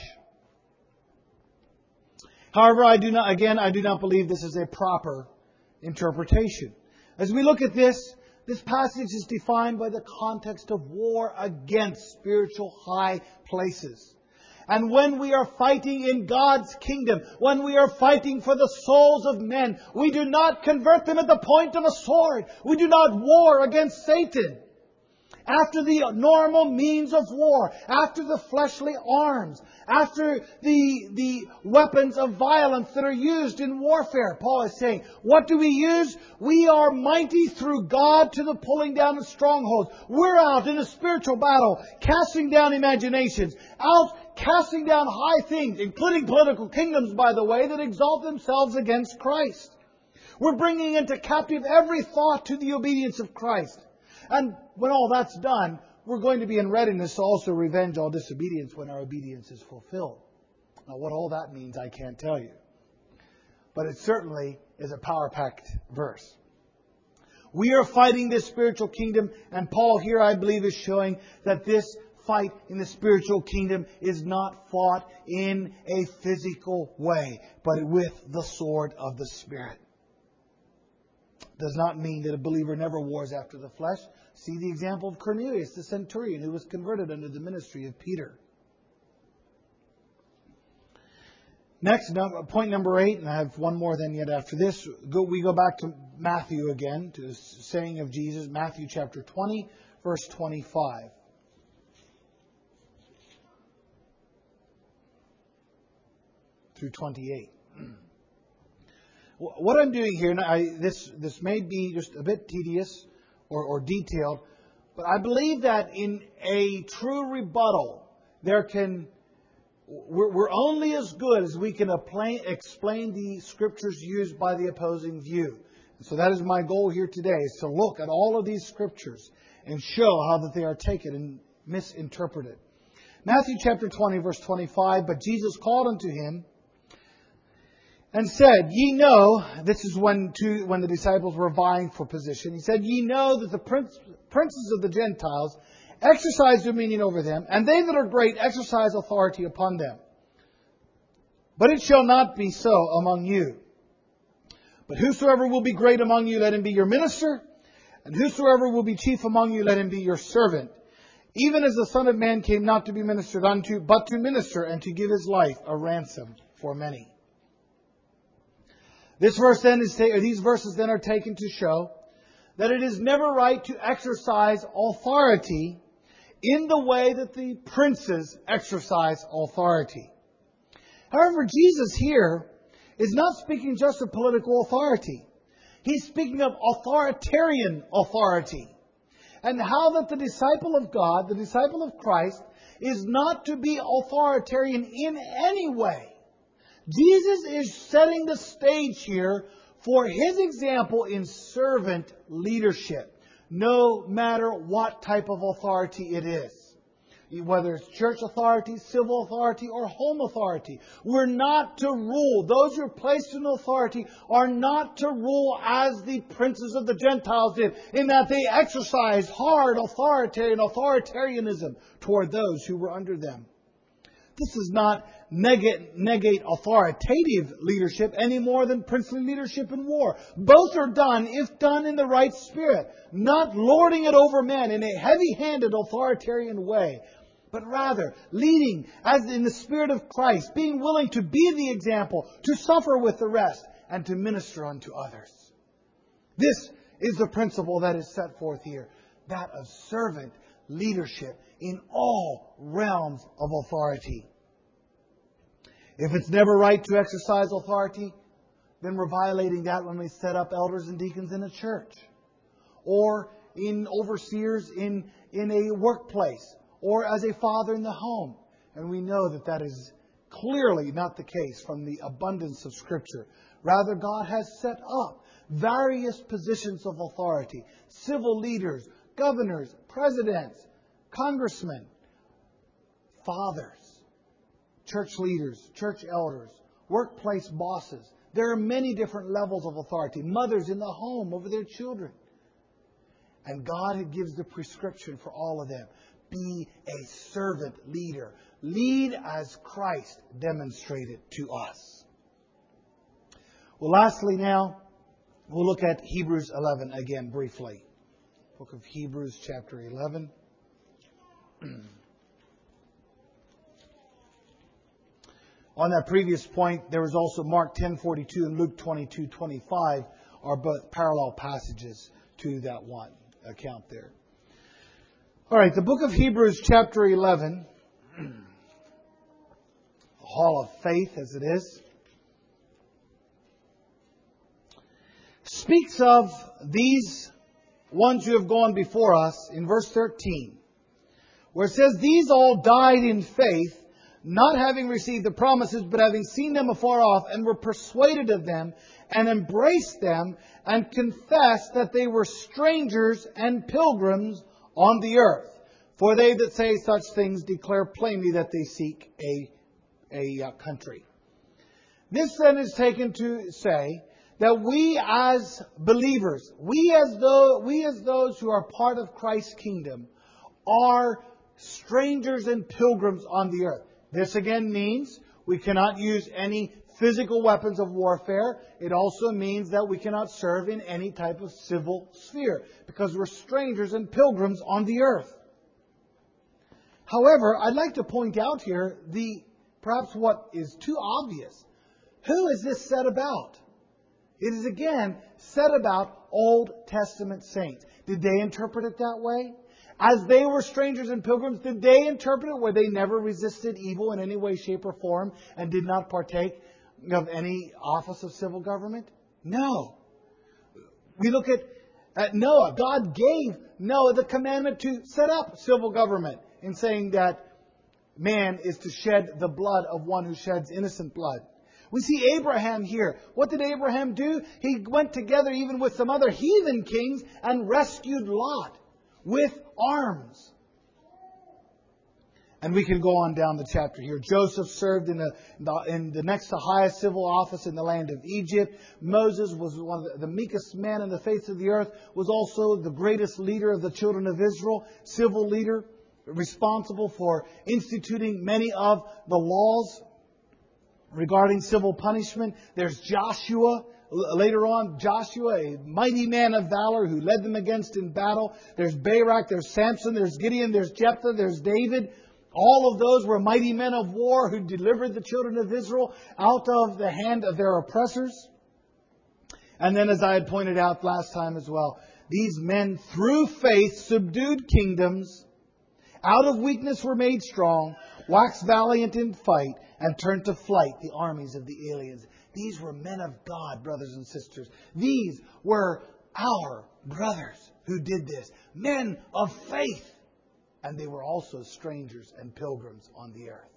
However, I do not believe this is a proper interpretation. As we look at this passage is defined by the context of war against spiritual high places. And when we are fighting in God's kingdom, when we are fighting for the souls of men, we do not convert them at the point of a sword. We do not war against Satan after the normal means of war, after the fleshly arms, after the weapons of violence that are used in warfare. Paul is saying, what do we use? We are mighty through God to the pulling down of strongholds. We're out in a spiritual battle, casting down imaginations, out casting down high things, including political kingdoms, by the way, that exalt themselves against Christ. We're bringing into captive every thought to the obedience of Christ. And when all that's done, we're going to be in readiness to also revenge all disobedience when our obedience is fulfilled. Now, what all that means, I can't tell you. But it certainly is a power-packed verse. We are fighting this spiritual kingdom, and Paul here, I believe, is showing that this fight in the spiritual kingdom is not fought in a physical way, but with the sword of the Spirit. Does not mean that a believer never wars after the flesh. See the example of Cornelius, the centurion, who was converted under the ministry of Peter. Next, point number 8, and I have one more then yet after this. We go back to Matthew again, to the saying of Jesus, Matthew chapter 20, verse 25. Through 28. What I'm doing here, and this may be just a bit tedious or detailed, but I believe that in a true rebuttal, we're only as good as we can explain the Scriptures used by the opposing view. And so that is my goal here today, is to look at all of these Scriptures and show how that they are taken and misinterpreted. Matthew chapter 20, verse 25, but Jesus called unto him, and said, ye know, this is when the disciples were vying for position. He said, ye know that the princes of the Gentiles exercise dominion over them, and they that are great exercise authority upon them. But it shall not be so among you. But whosoever will be great among you, let him be your minister. And whosoever will be chief among you, let him be your servant. Even as the Son of Man came not to be ministered unto, but to minister and to give his life a ransom for many. These verses then are taken to show that it is never right to exercise authority in the way that the princes exercise authority. However, Jesus here is not speaking just of political authority. He's speaking of authoritarian authority. And how that the disciple of God, the disciple of Christ, is not to be authoritarian in any way. Jesus is setting the stage here for His example in servant leadership, no matter what type of authority it is. Whether it's church authority, civil authority, or home authority. We're not to rule. Those who are placed in authority are not to rule as the princes of the Gentiles did, in that they exercised hard authoritarianism toward those who were under them. This does not negate authoritative leadership any more than princely leadership in war. Both are done if done in the right spirit, not lording it over men in a heavy-handed authoritarian way, but rather leading as in the Spirit of Christ, being willing to be the example, to suffer with the rest, and to minister unto others. This is the principle that is set forth here, that of servant leadership in all realms of authority. If it's never right to exercise authority, then we're violating that when we set up elders and deacons in a church, or in overseers in a workplace, or as a father in the home. And we know that that is clearly not the case from the abundance of Scripture. Rather, God has set up various positions of authority: civil leaders, governors, presidents, congressmen, fathers, church leaders, church elders, workplace bosses. There are many different levels of authority. Mothers in the home over their children. And God gives the prescription for all of them. Be a servant leader. Lead as Christ demonstrated to us. Well, lastly now, we'll look at Hebrews 11 again briefly. Book of Hebrews chapter 11. On that previous point, there was also Mark 10:42 and Luke 22:25 are both parallel passages to that one account there. All right, the book of Hebrews chapter 11, the hall of faith as it is, speaks of these ones who have gone before us in verse 13, where it says, "These all died in faith, not having received the promises, but having seen them afar off, and were persuaded of them, and embraced them, and confessed that they were strangers and pilgrims on the earth. For they that say such things declare plainly that they seek a country." This then is taken to say that we as believers, we as those who are part of Christ's kingdom, are strangers and pilgrims on the earth. This again means we cannot use any physical weapons of warfare. It also means that we cannot serve in any type of civil sphere because we're strangers and pilgrims on the earth. However, I'd like to point out here perhaps what is too obvious. Who is this said about? It is again said about Old Testament saints. Did they interpret it that way? As they were strangers and pilgrims, did they interpret it where they never resisted evil in any way, shape, or form and did not partake of any office of civil government? No. We look at Noah. God gave Noah the commandment to set up civil government in saying that man is to shed the blood of one who sheds innocent blood. We see Abraham here. What did Abraham do? He went together even with some other heathen kings and rescued Lot with arms. And we can go on down the chapter here. Joseph served in the next to highest civil office in the land of Egypt. Moses was one of the meekest man in the face of the earth, was also the greatest leader of the children of Israel, civil leader, responsible for instituting many of the laws regarding civil punishment. There's Joshua. Later on, Joshua, a mighty man of valor who led them against in battle. There's Barak, there's Samson, there's Gideon, there's Jephthah, there's David. All of those were mighty men of war who delivered the children of Israel out of the hand of their oppressors. And then, as I had pointed out last time as well, these men through faith subdued kingdoms, out of weakness were made strong, waxed valiant in fight, and turned to flight the armies of the aliens. These were men of God, brothers and sisters. These were our brothers who did this. Men of faith. And they were also strangers and pilgrims on the earth.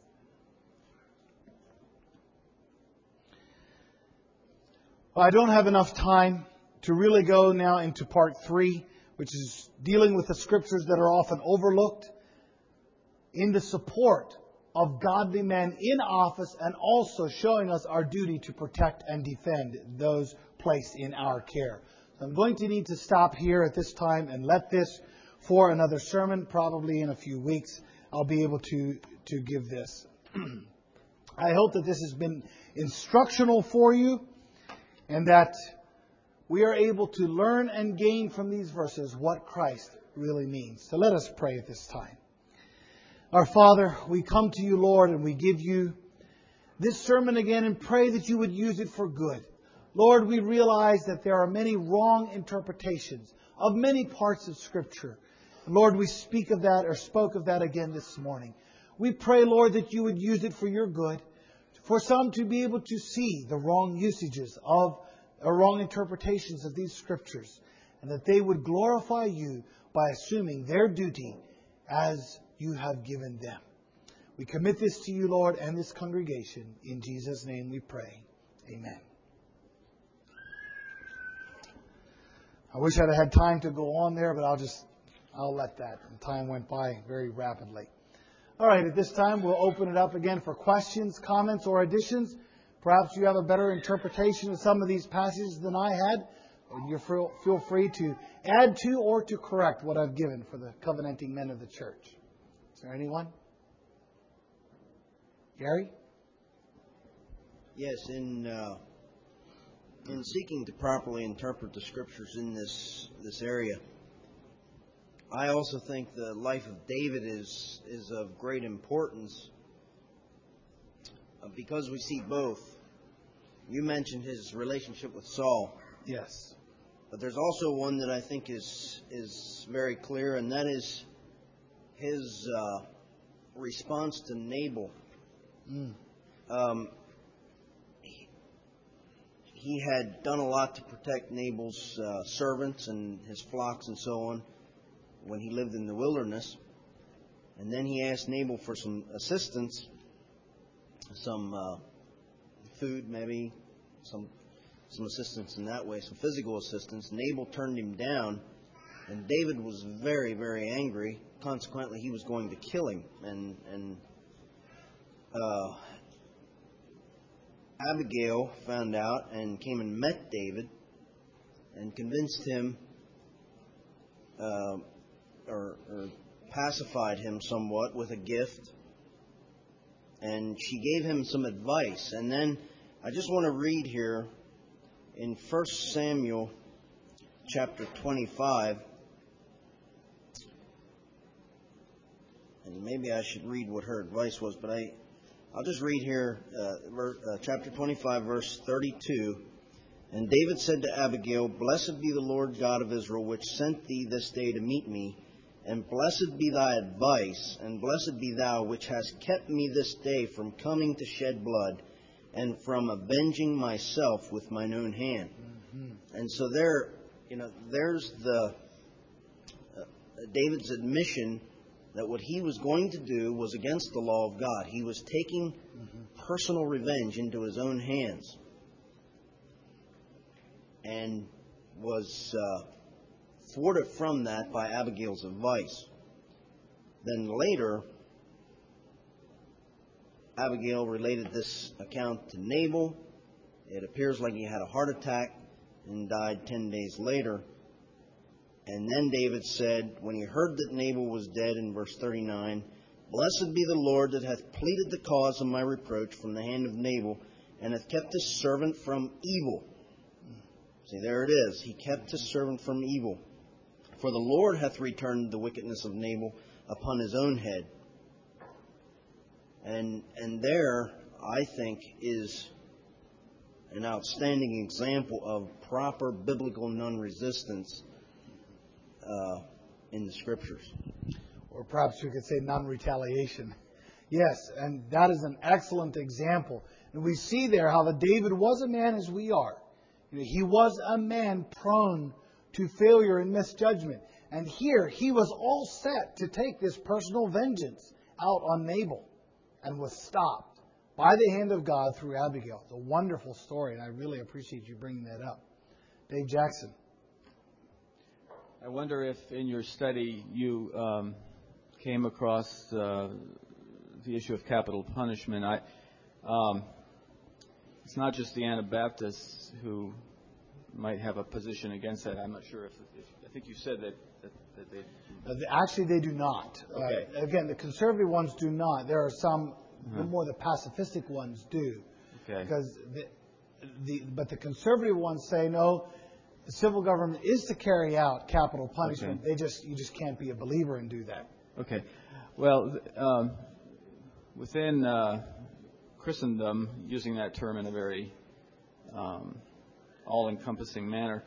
Well, I don't have enough time to really go now into part 3, which is dealing with the scriptures that are often overlooked in the support of godly men in office and also showing us our duty to protect and defend those placed in our care. So I'm going to need to stop here at this time and let this for another sermon. Probably in a few weeks I'll be able to give this. I hope that this has been instructional for you and that we are able to learn and gain from these verses what Christ really means. So let us pray at this time. Our Father, we come to you, Lord, and we give you this sermon again and pray that you would use it for good. Lord, we realize that there are many wrong interpretations of many parts of Scripture. And Lord, we speak of that or spoke of that again this morning. We pray, Lord, that you would use it for your good, for some to be able to see the wrong usages of or wrong interpretations of these Scriptures, and that they would glorify you by assuming their duty as you have given them. We commit this to you, Lord, and this congregation. In Jesus' name we pray. Amen. I wish I'd had time to go on there, but I'll let that. And time went by very rapidly. All right, at this time we'll open it up again for questions, comments, or additions. Perhaps you have a better interpretation of some of these passages than I had. And you feel free to add to or to correct what I've given for the covenanting men of the church. Is there anyone? Gary? Yes, in seeking to properly interpret the Scriptures in this area, I also think the life of David is of great importance because we see both. You mentioned his relationship with Saul. Yes. But there's also one that I think is very clear, and that is his response to Nabal. He had done a lot to protect Nabal's servants and his flocks and so on when he lived in the wilderness. And then he asked Nabal for some assistance, some food maybe, some assistance in that way, some physical assistance. Nabal turned him down, and David was very, very angry. Consequently, he was going to kill him. And Abigail found out and came and met David and convinced him or pacified him somewhat with a gift. And she gave him some advice. And then I just want to read here in 1 Samuel chapter 25. And maybe I should read what her advice was, but I'll just read here chapter 25, verse 32. And David said to Abigail, "Blessed be the Lord God of Israel, which sent thee this day to meet me. And blessed be thy advice, and blessed be thou, which hast kept me this day from coming to shed blood, and from avenging myself with mine own hand." Mm-hmm. And so there's David's admission that what he was going to do was against the law of God. He was taking personal revenge into his own hands, and was thwarted from that by Abigail's advice. Then later, Abigail related this account to Nabal. It appears like he had a heart attack and died 10 days later. And then David said, when he heard that Nabal was dead, in verse 39, "Blessed be the Lord that hath pleaded the cause of my reproach from the hand of Nabal, and hath kept his servant from evil." See, there it is. He kept his servant from evil. "For the Lord hath returned the wickedness of Nabal upon his own head." And there, I think, is an outstanding example of proper biblical non-resistance in the Scriptures. Or perhaps we could say non-retaliation. Yes, and that is an excellent example. And we see there how that David was a man as we are. He was a man prone to failure and misjudgment. And here, he was all set to take this personal vengeance out on Nabal, and was stopped by the hand of God through Abigail. It's a wonderful story, and I really appreciate you bringing that up. Dave Jackson. I wonder if in your study you came across the issue of capital punishment. It's not just the Anabaptists who might have a position against that. I'm not sure if I think you said that they... Actually, they do not. Okay. Again, the conservative ones do not. There are some, the more the pacifistic ones do. Okay. Because but the conservative ones say, no, the civil government is to carry out capital punishment. Okay. You just can't be a believer and do that. Okay. Well, within Christendom, using that term in a very all-encompassing manner,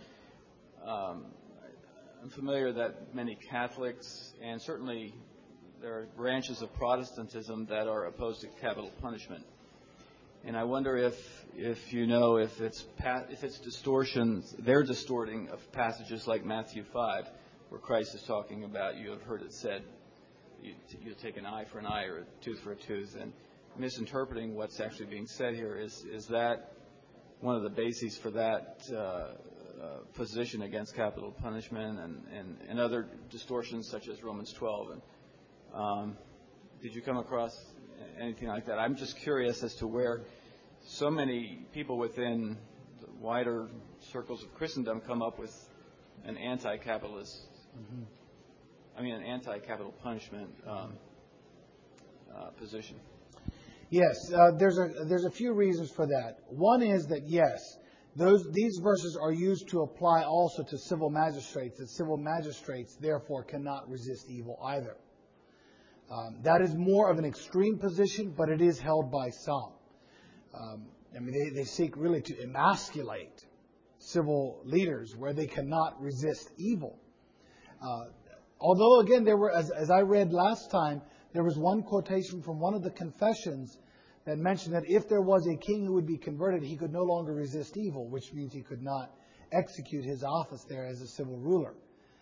I'm familiar that many Catholics, and certainly there are branches of Protestantism that are opposed to capital punishment. And I wonder if you know if it's distortions, they're distorting of passages like Matthew 5, where Christ is talking about, you have heard it said, you take an eye for an eye or a tooth for a tooth, and misinterpreting what's actually being said here. Is that one of the bases for that position against capital punishment and other distortions such as Romans 12? And did you come across anything like that? I'm just curious as to where so many people within the wider circles of Christendom come up with an anti-capitalist, an anti-capital punishment position. Yes, there's a few reasons for that. One is that yes, these verses are used to apply also to civil magistrates. That civil magistrates therefore cannot resist evil either. That is more of an extreme position, but it is held by some. They seek really to emasculate civil leaders where they cannot resist evil. Although, again, there were, as I read last time, there was one quotation from one of the confessions that mentioned that if there was a king who would be converted, he could no longer resist evil, which means he could not execute his office there as a civil ruler.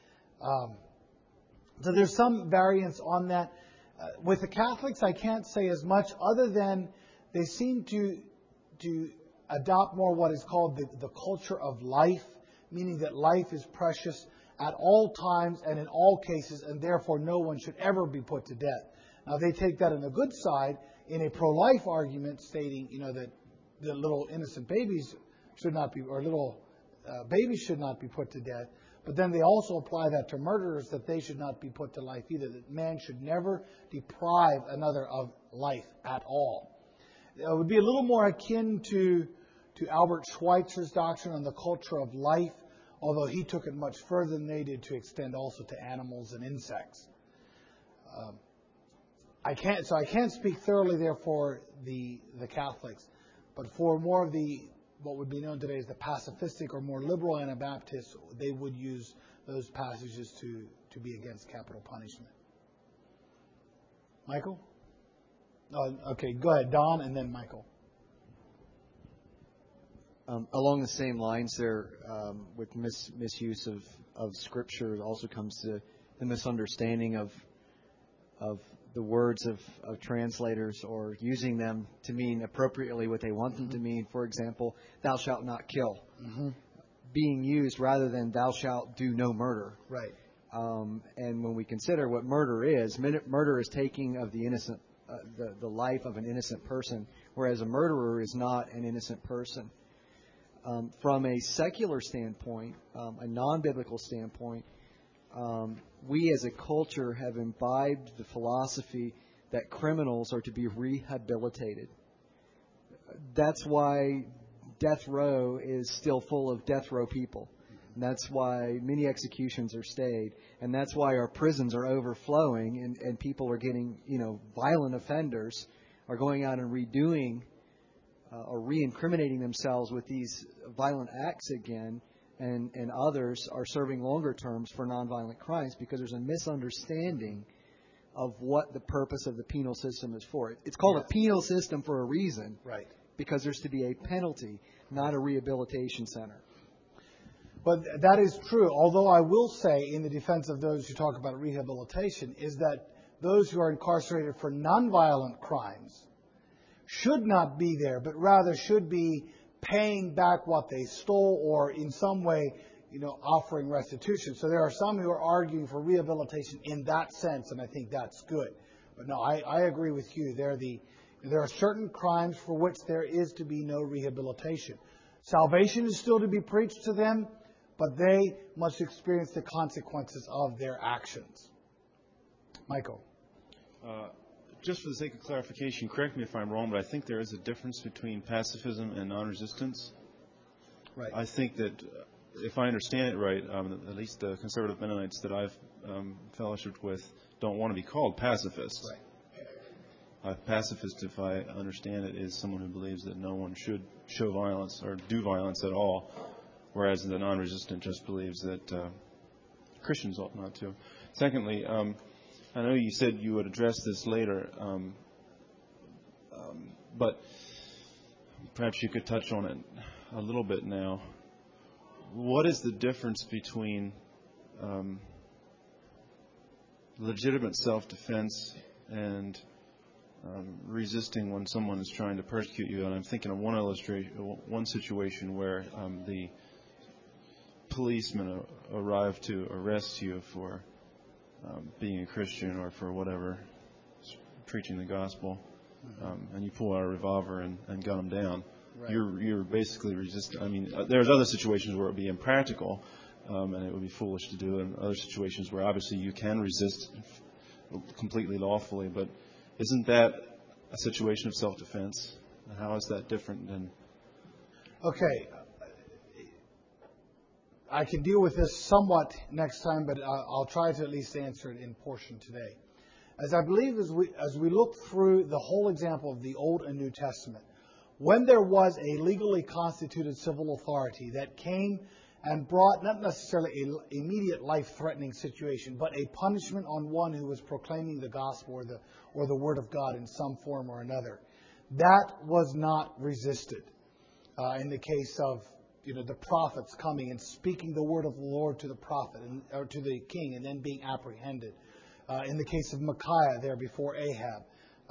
So there's some variance on that. With the Catholics, I can't say as much other than they seem to adopt more what is called the culture of life, meaning that life is precious at all times and in all cases, and therefore no one should ever be put to death. Now, they take that on the good side in a pro-life argument, stating, that the little innocent babies should not be, or little babies should not be put to death. But then they also apply that to murderers, that they should not be put to life either, that man should never deprive another of life at all. It would be a little more akin to Albert Schweitzer's doctrine on the culture of life, although he took it much further than they did to extend also to animals and insects. I can't speak thoroughly there for the Catholics, but for more of what would be known today as the pacifistic or more liberal Anabaptists, they would use those passages to be against capital punishment. Michael? Okay, go ahead, Don, and then Michael. Along the same lines there, with misuse of Scripture, also comes to the misunderstanding of the words of translators, or using them to mean appropriately what they want them to mean. For example, thou shalt not kill, being used rather than thou shalt do no murder. Right. And when we consider what murder is taking of the innocent, the life of an innocent person, whereas a murderer is not an innocent person. From a secular standpoint, a non-biblical standpoint, we as a culture have imbibed the philosophy that criminals are to be rehabilitated. That's why death row is still full of death row people. And that's why many executions are stayed. And that's why our prisons are overflowing and people are getting, violent offenders are going out and redoing or re-incriminating themselves with these violent acts again. And others are serving longer terms for nonviolent crimes because there's a misunderstanding of what the purpose of the penal system is for. It's called a penal system for a reason. Right. Because there's to be a penalty, not a rehabilitation center. But that is true, although I will say, in the defense of those who talk about rehabilitation, is that those who are incarcerated for nonviolent crimes should not be there, but rather should be paying back what they stole, or in some way, offering restitution. So there are some who are arguing for rehabilitation in that sense, and I think that's good. But no, I agree with you. There are certain crimes for which there is to be no rehabilitation. Salvation is still to be preached to them, but they must experience the consequences of their actions. Michael. Just for the sake of clarification, correct me if I'm wrong, but I think there is a difference between pacifism and non-resistance. Right. I think that, if I understand it right, at least the conservative Mennonites that I've fellowshiped with don't want to be called pacifists. Right. A pacifist, if I understand it, is someone who believes that no one should show violence or do violence at all, whereas the non-resistant just believes that Christians ought not to. Secondly, I know you said you would address this later, but perhaps you could touch on it a little bit now. What is the difference between legitimate self-defense and resisting when someone is trying to persecute you? And I'm thinking of one situation where the policeman arrived to arrest you for being a Christian or for whatever, preaching the gospel. and you pull out a revolver and gun them down. Right. You're basically resisting. I mean, there's other situations where it would be impractical, and it would be foolish to do, and other situations where obviously you can resist completely lawfully. But isn't that a situation of self-defense? And how is that different than? Okay. I can deal with this somewhat next time, but I'll try to at least answer it in portion today. As I believe as we look through the whole example of the Old and New Testament, when there was a legally constituted civil authority that came and brought not necessarily an immediate life-threatening situation, but a punishment on one who was proclaiming the gospel or the word of God in some form or another, that was not resisted. In the case of the prophets coming and speaking the word of the Lord to the prophet or to the king and then being apprehended. In the case of Micaiah there before Ahab.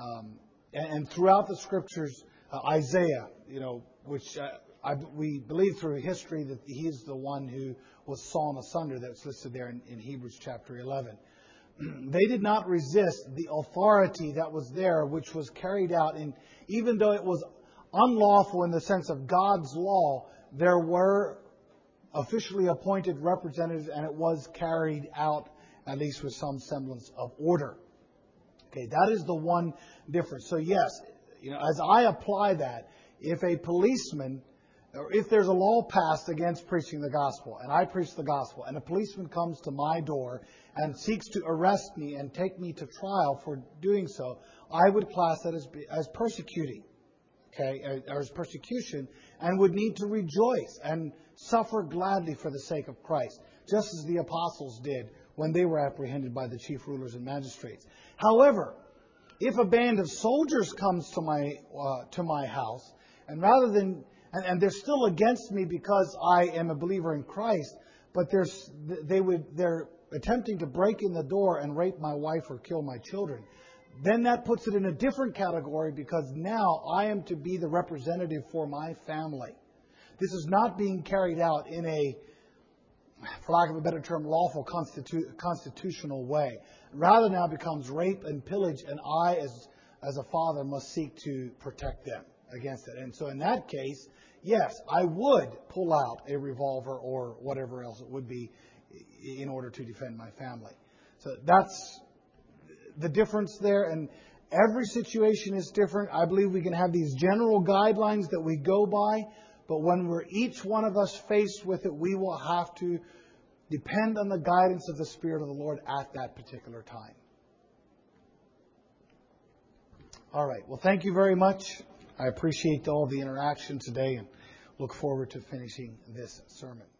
And throughout the scriptures, Isaiah, which we believe through history that he is the one who was sawn asunder that's listed there in Hebrews chapter 11. They did not resist the authority that was there, which was carried out. And even though it was unlawful in the sense of God's law, there were officially appointed representatives, and it was carried out at least with some semblance of order. Okay, that is the one difference. So yes, as I apply that, if a policeman, or if there's a law passed against preaching the gospel, and I preach the gospel, and a policeman comes to my door and seeks to arrest me and take me to trial for doing so, I would class that as persecuting. Okay, as persecution, and would need to rejoice and suffer gladly for the sake of Christ, just as the apostles did when they were apprehended by the chief rulers and magistrates. However, if a band of soldiers comes to my house, and rather than and they're still against me because I am a believer in Christ, but they're attempting to break in the door and rape my wife or kill my children, then that puts it in a different category, because now I am to be the representative for my family. This is not being carried out in a, for lack of a better term, lawful constitutional way. Rather now becomes rape and pillage, and I, as a father, must seek to protect them against it. And so in that case, yes, I would pull out a revolver or whatever else it would be in order to defend my family. So that's the difference there, and every situation is different. I believe we can have these general guidelines that we go by, but when we're each one of us faced with it, we will have to depend on the guidance of the Spirit of the Lord at that particular time. All right. Well, thank you very much. I appreciate all the interaction today and look forward to finishing this sermon.